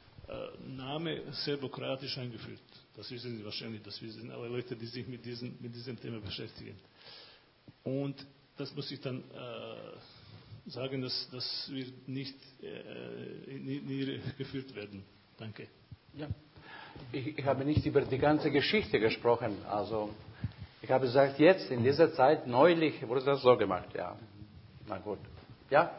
E: Name serbokratisch eingeführt. Das wissen Sie wahrscheinlich, das wissen alle Leute, die sich mit, diesen, mit diesem Thema beschäftigen. Und das muss ich dann äh, sagen, dass das wird nicht äh, nie, nie geführt werden. Danke.
B: Ja. Ich, ich habe nicht über die ganze Geschichte gesprochen. Also ich habe gesagt, jetzt in dieser Zeit, neulich wurde das so gemacht. Ja, na gut. Ja?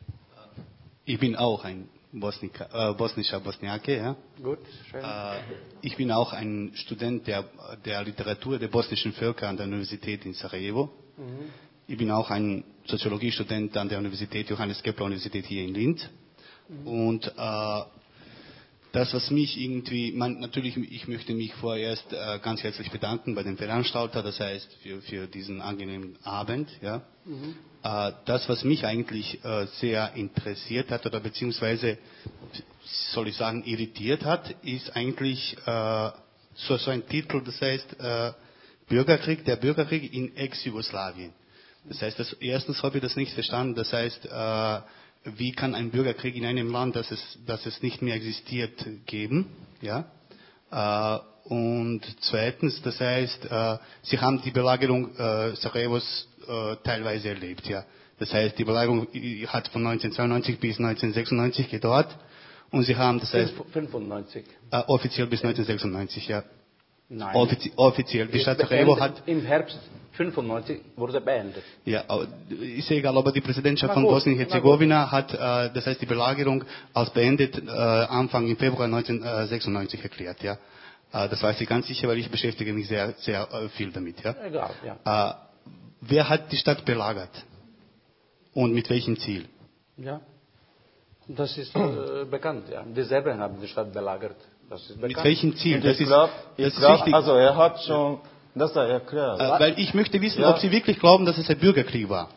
F: Ich bin auch ein Bosniker, äh, bosnischer Bosniake. Ja?
B: Gut, schön.
F: Äh, ich bin auch ein Student der, der Literatur der bosnischen Völker an der Universität in Sarajevo. Mhm. Ich bin auch ein Soziologiestudent an der Universität, Johannes Kepler Universität hier in Linz. Mhm. Und äh, das, was mich irgendwie, man, natürlich, ich möchte mich vorerst äh, ganz herzlich bedanken bei dem Veranstalter, das heißt für, für diesen angenehmen Abend. Ja. Mhm. Äh, das, was mich eigentlich äh, sehr interessiert hat oder beziehungsweise, soll ich sagen, irritiert hat, ist eigentlich äh, so, so ein Titel, das heißt äh, Bürgerkrieg, der Bürgerkrieg in Ex-Jugoslawien. Das heißt, das, erstens habe ich das nicht verstanden, das heißt, äh, wie kann ein Bürgerkrieg in einem Land, das es, das es nicht mehr existiert, geben? Ja? Äh, und zweitens, das heißt, äh, Sie haben die Belagerung äh, Sarajevos äh, teilweise erlebt. Ja? Das heißt, die Belagerung hat von neunzehnhundertzweiundneunzig bis neunzehnhundertsechsundneunzig gedauert. Und Sie haben, das heißt,
B: fünfundneunzig.
F: Äh, offiziell bis neunzehnhundertsechsundneunzig, ja.
B: Nein.
F: Offizie offiziell. Die Stadt Sarajevo hat
B: im Herbst fünfundneunzig wurde beendet.
F: Ja, ist egal, aber die Präsidentschaft
B: na
F: von Bosnien-Herzegowina hat, äh, das heißt die Belagerung als beendet äh, Anfang im Februar neunzehnhundertsechsundneunzig erklärt. Ja, äh, das weiß ich ganz sicher, weil ich beschäftige mich sehr, sehr äh, viel damit. Ja.
B: Egal, ja.
F: Äh, wer hat die Stadt belagert und mit welchem Ziel?
B: Ja, das ist äh, bekannt. Ja, die Serben haben die Stadt belagert. Das ist bekannt.
F: Mit welchem Ziel?
A: Und
F: Das
A: ich
F: ist,
A: glaub, ich
F: das ist
A: glaub,
F: wichtig.
A: Also er hat schon das erklärt.
F: Äh, weil ich möchte wissen,
A: Ja.
F: ob Sie wirklich glauben, dass es ein Bürgerkrieg war.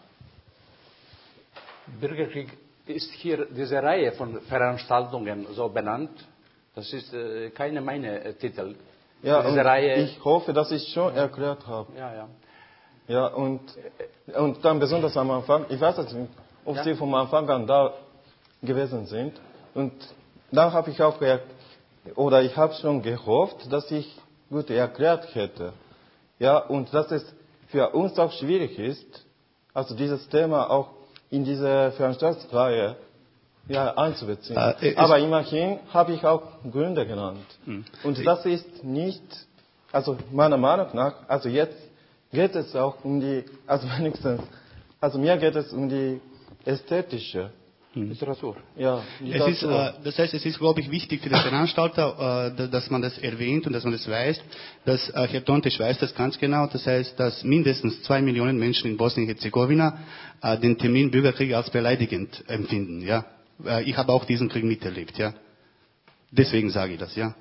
B: Bürgerkrieg ist hier diese Reihe von Veranstaltungen so benannt. Das ist äh, keine meine äh, Titel.
A: Ja,
B: diese
A: und
B: Reihe.
A: ich hoffe, dass ich schon erklärt habe.
B: Ja, ja.
A: Ja, und, und dann besonders am Anfang, ich weiß nicht, ob
B: Ja.
A: Sie vom Anfang an da gewesen sind. Und dann habe ich auch, er- oder ich habe schon gehofft, dass ich gut erklärt hätte. Ja, und dass es für uns auch schwierig ist, also dieses Thema auch in diese Veranstaltungsreihe ja, einzubeziehen.
F: Äh,
A: Aber immerhin habe ich auch Gründe genannt.
F: Hm.
A: Und das ist nicht, also meiner Meinung nach, also jetzt geht es auch um die, also wenigstens, also mir geht es um die ästhetische
B: Literatur.
A: Ja,
F: Es ist, äh, das heißt, es ist, glaube ich, wichtig für den Veranstalter, äh, dass man das erwähnt und dass man das weiß. Dass, äh, Herr Tontisch weiß das ganz genau. Das heißt, dass mindestens zwei Millionen Menschen in Bosnien-Herzegowina äh, den Termin Bürgerkrieg als beleidigend empfinden. Ja, äh, ich habe auch diesen Krieg miterlebt. Ja, deswegen sage ich das. Ja.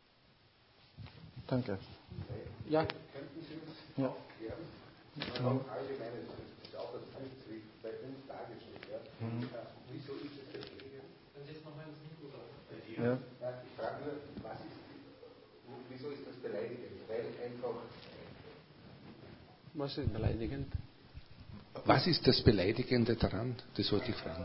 A: Danke.
B: Ja.
A: Ja. Ja.
C: Ich frage nur, was ist, wieso ist das beleidigend? Weil einfach.
B: Was ist beleidigend?
C: Was ist das Beleidigende daran? Das wollte ich fragen.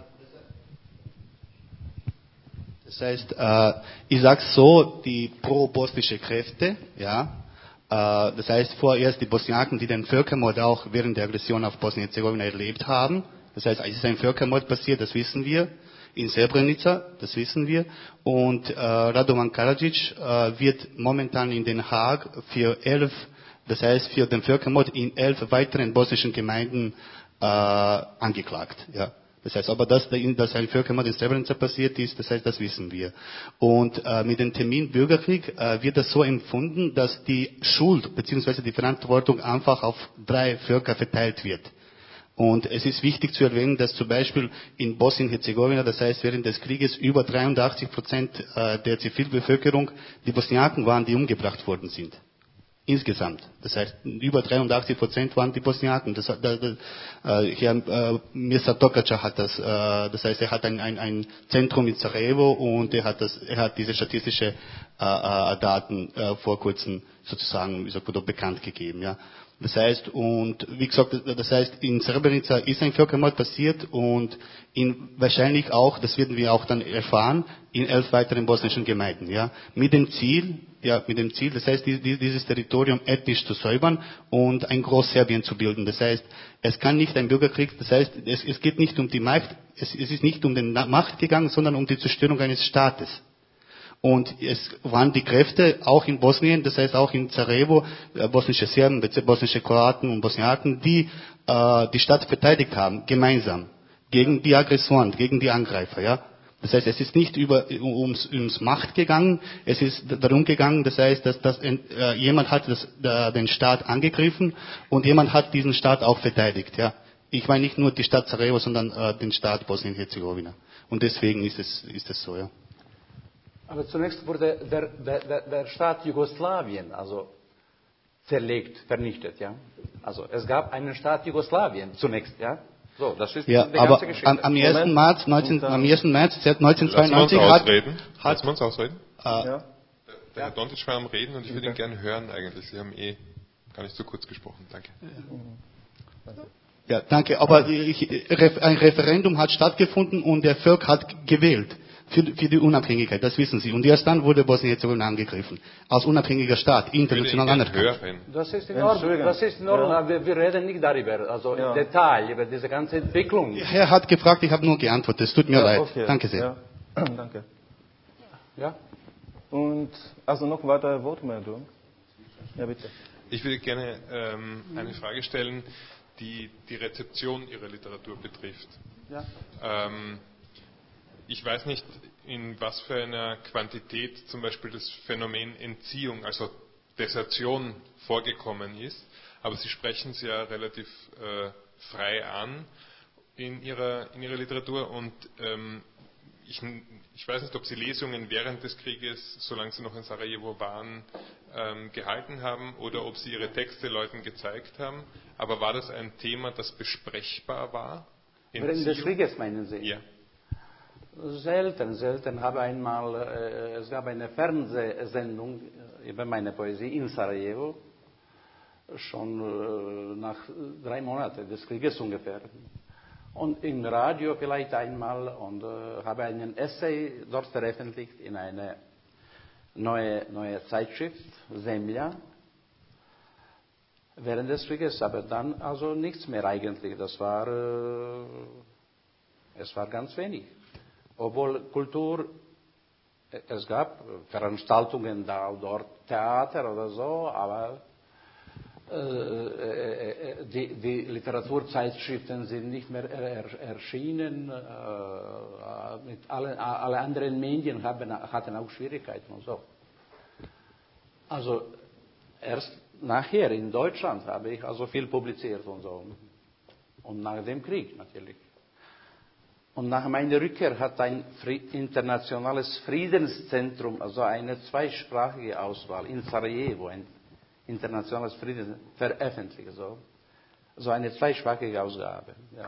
F: Das heißt, äh, ich sage so, die pro-bosnische Kräfte, ja, äh, das heißt vorerst die Bosniaken, die den Völkermord auch während der Aggression auf Bosnien-Herzegowina erlebt haben. Das heißt, es ist ein Völkermord passiert, das wissen wir. In Srebrenica, das wissen wir. Und äh, Radovan Karadzic äh, wird momentan in Den Haag für elf, das heißt für den Völkermord in elf weiteren bosnischen Gemeinden äh, angeklagt. Ja. Das heißt aber, dass, dass ein Völkermord in Srebrenica passiert ist, das heißt, das wissen wir. Und äh, mit dem Termin Bürgerkrieg äh, wird das so empfunden, dass die Schuld bzw. die Verantwortung einfach auf drei Völker verteilt wird. Und es ist wichtig zu erwähnen, dass zum Beispiel in Bosnien-Herzegowina, das heißt während des Krieges, über dreiundachtzig Prozent der Zivilbevölkerung die Bosniaken waren, die umgebracht worden sind. Insgesamt. Das heißt, über dreiundachtzig Prozent waren die Bosniaken. Das, das, das, äh, Herr äh, Mirza Tokac hat das, äh, das heißt, er hat ein, ein, ein Zentrum in Sarajevo und er hat, das, er hat diese statistische äh, äh, Daten äh, vor kurzem sozusagen wie sagt man, bekannt gegeben. Ja. Das heißt, und wie gesagt, das heißt, in Srebrenica ist ein Völkermord passiert und in, wahrscheinlich auch, das werden wir auch dann erfahren, in elf weiteren bosnischen Gemeinden, ja, mit dem Ziel, ja, mit dem Ziel, das heißt, dieses Territorium ethnisch zu säubern und ein Großserbien zu bilden. Das heißt, es kann nicht ein Bürgerkrieg, das heißt, es, es geht nicht um die Macht, es, es ist nicht um die Macht gegangen, sondern um die Zerstörung eines Staates. Und es waren die Kräfte auch in Bosnien, das heißt auch in Sarajevo, äh, bosnische Serben, bosnische Kroaten und Bosniaken, die äh, die Stadt verteidigt haben, gemeinsam, gegen die Aggressoren, gegen die Angreifer. Ja? Das heißt, es ist nicht über, ums, ums Macht gegangen, es ist darum gegangen, das heißt, dass, dass äh, jemand hat das, äh, den Staat angegriffen und jemand hat diesen Staat auch verteidigt. Ja? Ich meine nicht nur die Stadt Sarajevo, sondern äh, den Staat Bosnien-Herzegowina. Und deswegen ist es, ist es so, ja.
B: Aber zunächst wurde der, der, der, der Staat Jugoslawien also zerlegt, vernichtet, ja. Also es gab einen Staat Jugoslawien zunächst, ja. So, das ist
F: ja,
B: die
F: aber
B: ganze Geschichte.
F: Am, am ersten März, neunzehn, am ersten März neunzehnhundertzweiundneunzig hat,
G: ausreden.
F: hat
G: Lassen wir uns ausreden.
F: Äh,
A: Ja.
G: Der Herr Dontic war am Reden und ich würde ihn gerne hören eigentlich. Sie haben eh gar nicht so kurz gesprochen. Danke.
F: Ja, danke. Aber ich, ein Referendum hat stattgefunden und der Volk hat gewählt. Für, für die Unabhängigkeit, das wissen Sie. Und erst dann wurde Bosnien-Herzegowina angegriffen. Als unabhängiger Staat, international anerkannt.
B: Das ist in Ordnung, das ist in Ordnung,
A: Ja.
B: aber wir, wir reden nicht darüber, also
A: Ja.
B: im Detail, über diese ganze Entwicklung.
F: Er hat gefragt, ich habe nur geantwortet. Es tut mir
A: Ja,
F: leid.
A: okay.
F: Danke sehr.
A: Ja. Danke.
B: Ja?
A: Und also noch weitere Wortmeldung? Ja, bitte.
G: Ich würde gerne ähm, eine Frage stellen, die die Rezeption Ihrer Literatur betrifft.
B: Ja.
G: Ähm, ich weiß nicht, in was für einer Quantität zum Beispiel das Phänomen Entziehung, also Desertion, vorgekommen ist, aber Sie sprechen es ja relativ äh, frei an in Ihrer, in Ihrer Literatur und ähm, ich, ich weiß nicht, ob Sie Lesungen während des Krieges, solange Sie noch in Sarajevo waren, ähm, gehalten haben oder ob Sie Ihre Texte Leuten gezeigt haben, aber war das ein Thema, das besprechbar war?
B: Während des Krieges meinen Sie?
G: Ja.
B: Selten, selten. Habe einmal, äh, es gab eine Fernsehsendung über meine Poesie in Sarajevo, schon äh, nach drei Monaten des Krieges ungefähr. Und im Radio vielleicht einmal und äh, habe einen Essay dort veröffentlicht in eine neue, neue Zeitschrift, Zemlja, während des Krieges, aber dann also nichts mehr eigentlich. Das war, äh, es war ganz wenig. Obwohl Kultur, es gab Veranstaltungen da und dort, Theater oder so, aber äh, äh, die, die Literaturzeitschriften sind nicht mehr er, erschienen. Äh, mit allen, alle anderen Medien haben, hatten auch Schwierigkeiten und so. Also erst nachher in Deutschland habe ich also viel publiziert und so. Und nach dem Krieg natürlich. Und nach meiner Rückkehr hat ein internationales Friedenszentrum, also eine zweisprachige Auswahl in Sarajevo, ein internationales Frieden veröffentlicht, so, so eine zweisprachige Ausgabe. Ja.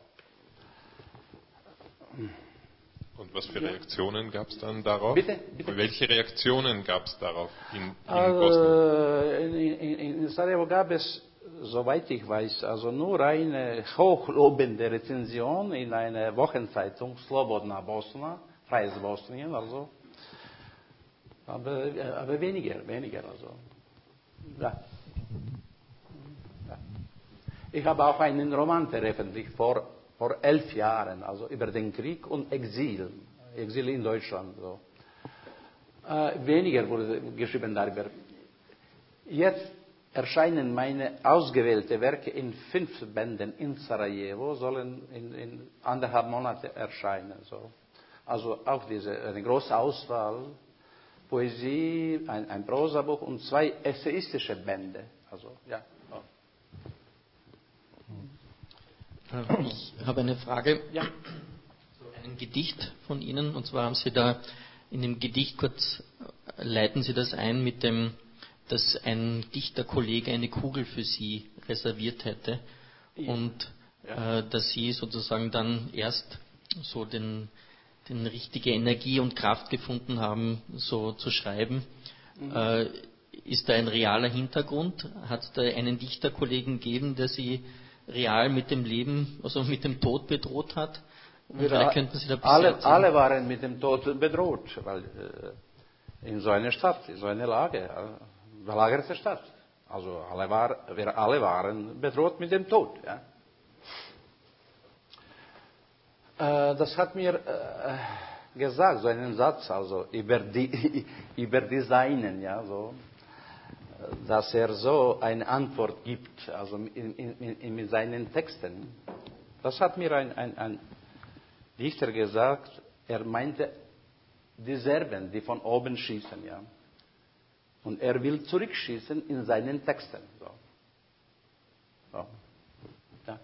G: Und was für Reaktionen gab es dann darauf?
B: Bitte, bitte?
G: Welche Reaktionen gab es darauf in, in
B: Also,
G: Bosnien?
B: in, in, in Sarajevo gab es, soweit ich weiß, also nur eine hochlobende Rezension in einer Wochenzeitung, Slobodna Bosna, Freies Bosnien, also. Aber, aber weniger, weniger, also. Ja. Ja. Ich habe auch einen Roman veröffentlicht vor, vor elf Jahren, also über den Krieg und Exil, Exil in Deutschland. So. Äh, weniger wurde geschrieben darüber. Jetzt erscheinen meine ausgewählte Werke in fünf Bänden in Sarajevo, sollen in, in anderthalb Monate erscheinen. So. Also auch diese, eine große Auswahl, Poesie, ein, ein Prosabuch und zwei essayistische Bände. Also, ja.
H: Ich habe eine Frage.
B: Ja.
H: Ein Gedicht von Ihnen, und zwar haben Sie da in dem Gedicht kurz, leiten Sie das ein mit dem, dass ein Dichterkollege eine Kugel für Sie reserviert hätte und ja. äh, dass Sie sozusagen dann erst so den, den richtige Energie und Kraft gefunden haben, so zu schreiben. Mhm. Äh, ist da ein realer Hintergrund? Hat es da einen Dichterkollegen gegeben, der Sie real mit dem Leben, also mit dem Tod bedroht hat? Und vielleicht könnten Sie da ein bisschen
B: alle,
H: erzählen.
B: alle waren mit dem Tod bedroht, weil äh, in so einer Stadt, in so einer Lage, äh, belagerte Stadt. Also alle, war, wir alle waren bedroht mit dem Tod. Ja. Äh, das hat mir äh, gesagt, so einen Satz, also über die über Designen, ja, so, dass er so eine Antwort gibt, also in, in, in, mit seinen Texten. Das hat mir ein, ein, ein Dichter gesagt. Er meinte die Serben, die von oben schießen, ja. Und er will zurückschießen in seinen Texten. So. So. Ja.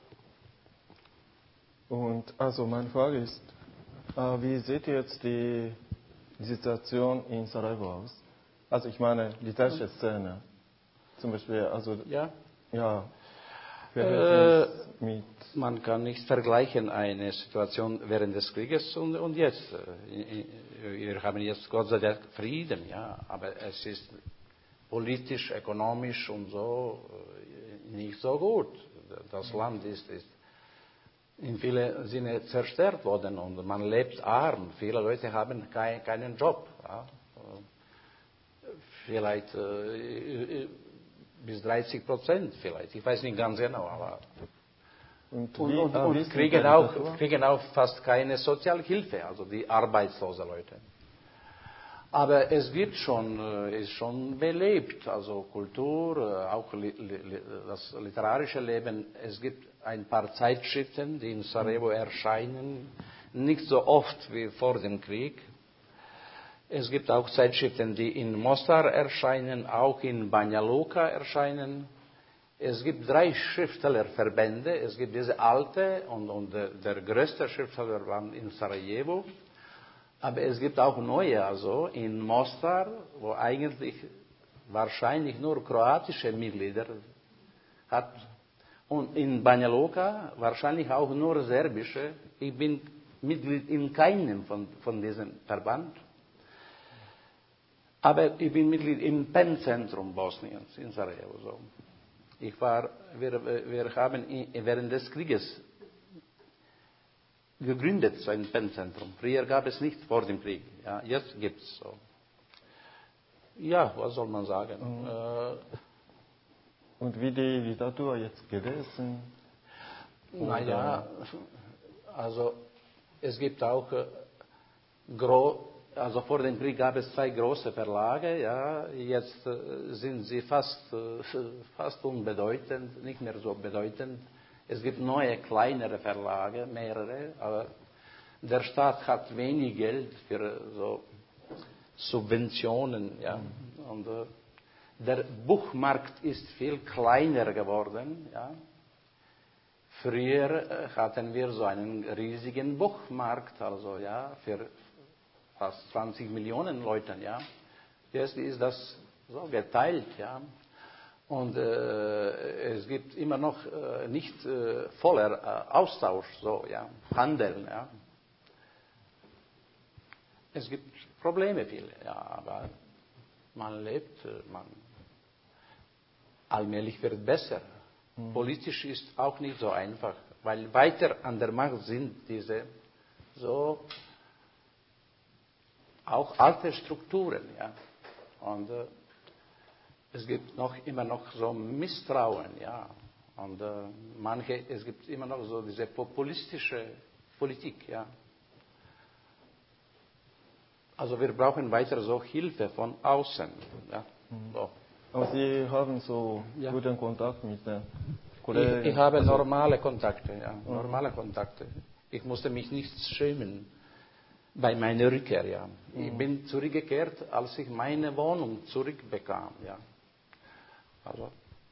A: Und also meine Frage ist, äh, wie sieht jetzt die, die Situation in Sarajevo aus? Also ich meine, die deutsche Szene. Zum Beispiel, also
B: Ja.
A: ja,
B: Äh,
A: mit
B: man kann nicht vergleichen eine Situation während des Krieges und, und jetzt. Wir haben jetzt Gott sei Dank Frieden, ja, aber es ist politisch, ökonomisch und so nicht so gut. Das Land ist, ist in vielen Sinne zerstört worden und man lebt arm. Viele Leute haben kein, keinen Job. Ja. Vielleicht äh, bis dreißig Prozent vielleicht. Ich weiß nicht ganz genau, aber
A: und,
B: und,
A: wie,
B: und,
A: äh,
B: und kriegen, auch, kriegen auch fast keine Sozialhilfe, also die arbeitslosen Leute. Aber es gibt schon, ist schon belebt, also Kultur, auch das literarische Leben. Es gibt ein paar Zeitschriften, die in Sarajevo erscheinen, nicht so oft wie vor dem Krieg. Es gibt auch Zeitschriften, die in Mostar erscheinen, auch in Banja Luka erscheinen. Es gibt drei Schriftstellerverbände. Es gibt diese alte und, und der, der größte Schriftstellerverband in Sarajevo. Aber es gibt auch neue, also in Mostar, wo eigentlich wahrscheinlich nur kroatische Mitglieder hat. Und in Banja Luka wahrscheinlich auch nur serbische. Ich bin Mitglied in keinem von, von diesem Verband. Aber ich bin Mitglied im P E N-Zentrum Bosniens in Sarajevo. So. Ich war, wir, wir haben während des Krieges gegründet, so ein P E N-Zentrum. Früher gab es nicht vor dem Krieg. Ja, jetzt gibt es so. Ja, was soll man sagen?
A: Mhm.
B: Äh,
A: Und wie die Literatur jetzt gewesen?
B: Naja, also es gibt auch äh, gro Also vor dem Krieg gab es zwei große Verlage, ja, jetzt äh, sind sie fast, äh, fast unbedeutend, nicht mehr so bedeutend. Es gibt neue, kleinere Verlage, mehrere, aber der Staat hat wenig Geld für so Subventionen, ja. Und äh, der Buchmarkt ist viel kleiner geworden, ja. Früher äh, hatten wir so einen riesigen Buchmarkt, also ja, für fast zwanzig Millionen Leuten, ja. Jetzt ist das so geteilt, ja. Und äh, es gibt immer noch äh, nicht äh, voller äh, Austausch, so, ja, Handel, ja. Es gibt Probleme viele, ja, aber man lebt, man allmählich wird es besser. Mhm. Politisch ist auch nicht so einfach, weil weiter an der Macht sind diese so auch alte Strukturen, ja. Und äh, es gibt noch immer noch so Misstrauen, ja. Und äh, manche, es gibt immer noch so diese populistische Politik, ja. Also wir brauchen weiter so Hilfe von außen, ja.
A: Mhm.
B: So.
A: Aber Sie haben so
B: Ja.
A: guten Kontakt mit den Kollegen?
B: Ich, ich habe
A: also,
B: normale Kontakte, ja,
A: mhm.
B: normale Kontakte. Ich musste mich nicht schämen bei meiner Rückkehr, ja.
A: Mhm.
B: Ich bin zurückgekehrt, als ich meine Wohnung zurückbekam, ja. Also,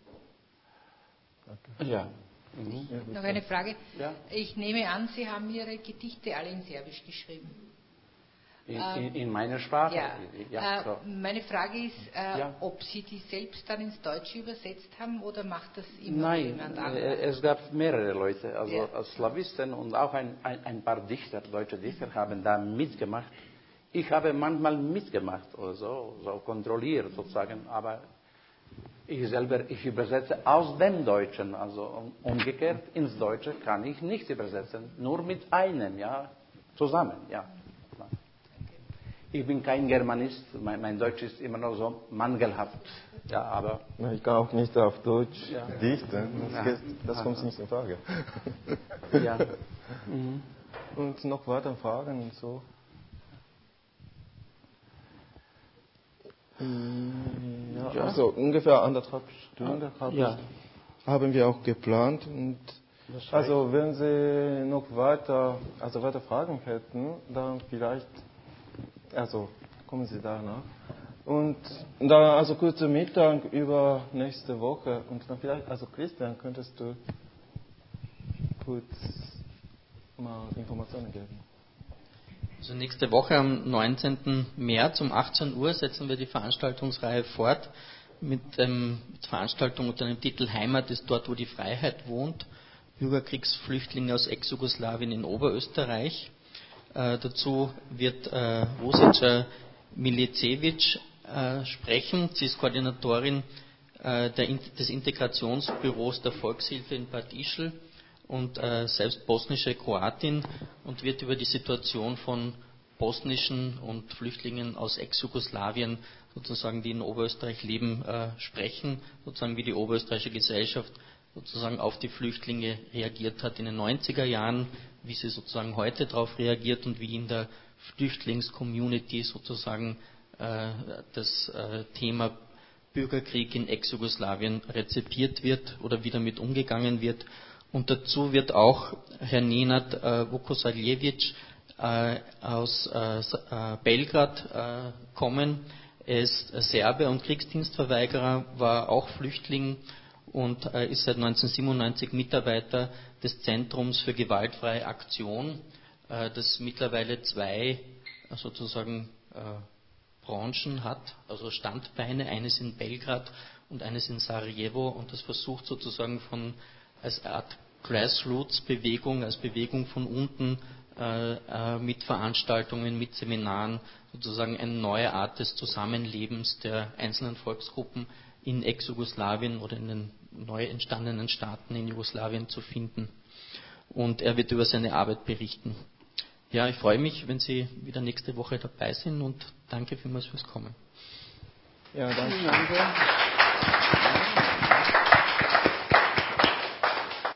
A: okay.
B: ja. Mhm.
A: Ja,
I: Noch eine Frage.
B: Ja.
I: Ich nehme an, Sie haben Ihre Gedichte alle in Serbisch geschrieben.
B: In, in, in meiner Sprache?
I: Ja.
B: Ja,
I: äh,
B: so.
I: Meine Frage ist, äh,
B: Ja.
I: ob Sie die selbst dann ins Deutsche übersetzt haben oder macht das immer
B: Nein,
I: jemand anderes?
B: äh, es gab mehrere Leute, also
I: Ja.
B: Slawisten und auch ein, ein, ein paar Dichter, deutsche Dichter, haben da mitgemacht Ich habe manchmal mitgemacht oder so, so kontrolliert sozusagen, aber ich selber, ich übersetze aus dem Deutschen, also umgekehrt ins Deutsche kann ich nicht übersetzen, nur mit einem, ja, zusammen, ja. Ich bin kein Germanist, mein, mein Deutsch ist immer noch so mangelhaft, ja, aber...
A: Ich kann auch nicht auf Deutsch
B: ja.
A: dichten, das,
B: ja.
A: geht, das
B: Aha.
A: kommt nicht in Frage.
B: Ja. Mhm.
A: Und noch weitere Fragen und so? Ja, ja. Also ungefähr anderthalb Stunden haben,
B: ja.
A: haben wir auch geplant. Und also wenn Sie noch weiter, also weitere Fragen hätten, dann vielleicht, also kommen Sie danach. Und dann also kurze Mitteilung über nächste Woche und dann vielleicht, also Christian, könntest du kurz mal Informationen geben?
H: Also nächste Woche am neunzehnten März um achtzehn Uhr setzen wir die Veranstaltungsreihe fort mit der Veranstaltung unter dem Titel Heimat ist dort, wo die Freiheit wohnt. Bürgerkriegsflüchtlinge aus Ex-Jugoslawien in Oberösterreich. Äh, dazu wird äh, Rosica Milicevic äh, sprechen. Sie ist Koordinatorin äh, der, des Integrationsbüros der Volkshilfe in Bad Ischl und äh, selbst bosnische Kroatin und wird über die Situation von bosnischen und Flüchtlingen aus Ex-Jugoslawien, sozusagen, die in Oberösterreich leben, äh, sprechen, sozusagen wie die oberösterreichische Gesellschaft sozusagen auf die Flüchtlinge reagiert hat in den neunziger Jahren, wie sie sozusagen heute darauf reagiert und wie in der Flüchtlingscommunity sozusagen äh, das äh, Thema Bürgerkrieg in Ex-Jugoslawien rezipiert wird oder wie damit umgegangen wird. Und dazu wird auch Herr Nenad äh, Vukosaljevic äh, aus äh, äh, Belgrad äh, kommen. Er ist Serbe und Kriegsdienstverweigerer, war auch Flüchtling und äh, ist seit neunzehnhundertsiebenundneunzig Mitarbeiter des Zentrums für gewaltfreie Aktion, äh, das mittlerweile zwei äh, sozusagen äh, Branchen hat, also Standbeine, eines in Belgrad und eines in Sarajevo, und das versucht sozusagen von als Art Grassroots-Bewegung, als Bewegung von unten äh, äh, mit Veranstaltungen, mit Seminaren sozusagen eine neue Art des Zusammenlebens der einzelnen Volksgruppen in Ex-Jugoslawien oder in den neu entstandenen Staaten in Jugoslawien zu finden. Und er wird über seine Arbeit berichten. Ja, ich freue mich, wenn Sie wieder nächste Woche dabei sind und danke vielmals fürs Kommen.
A: Ja, danke.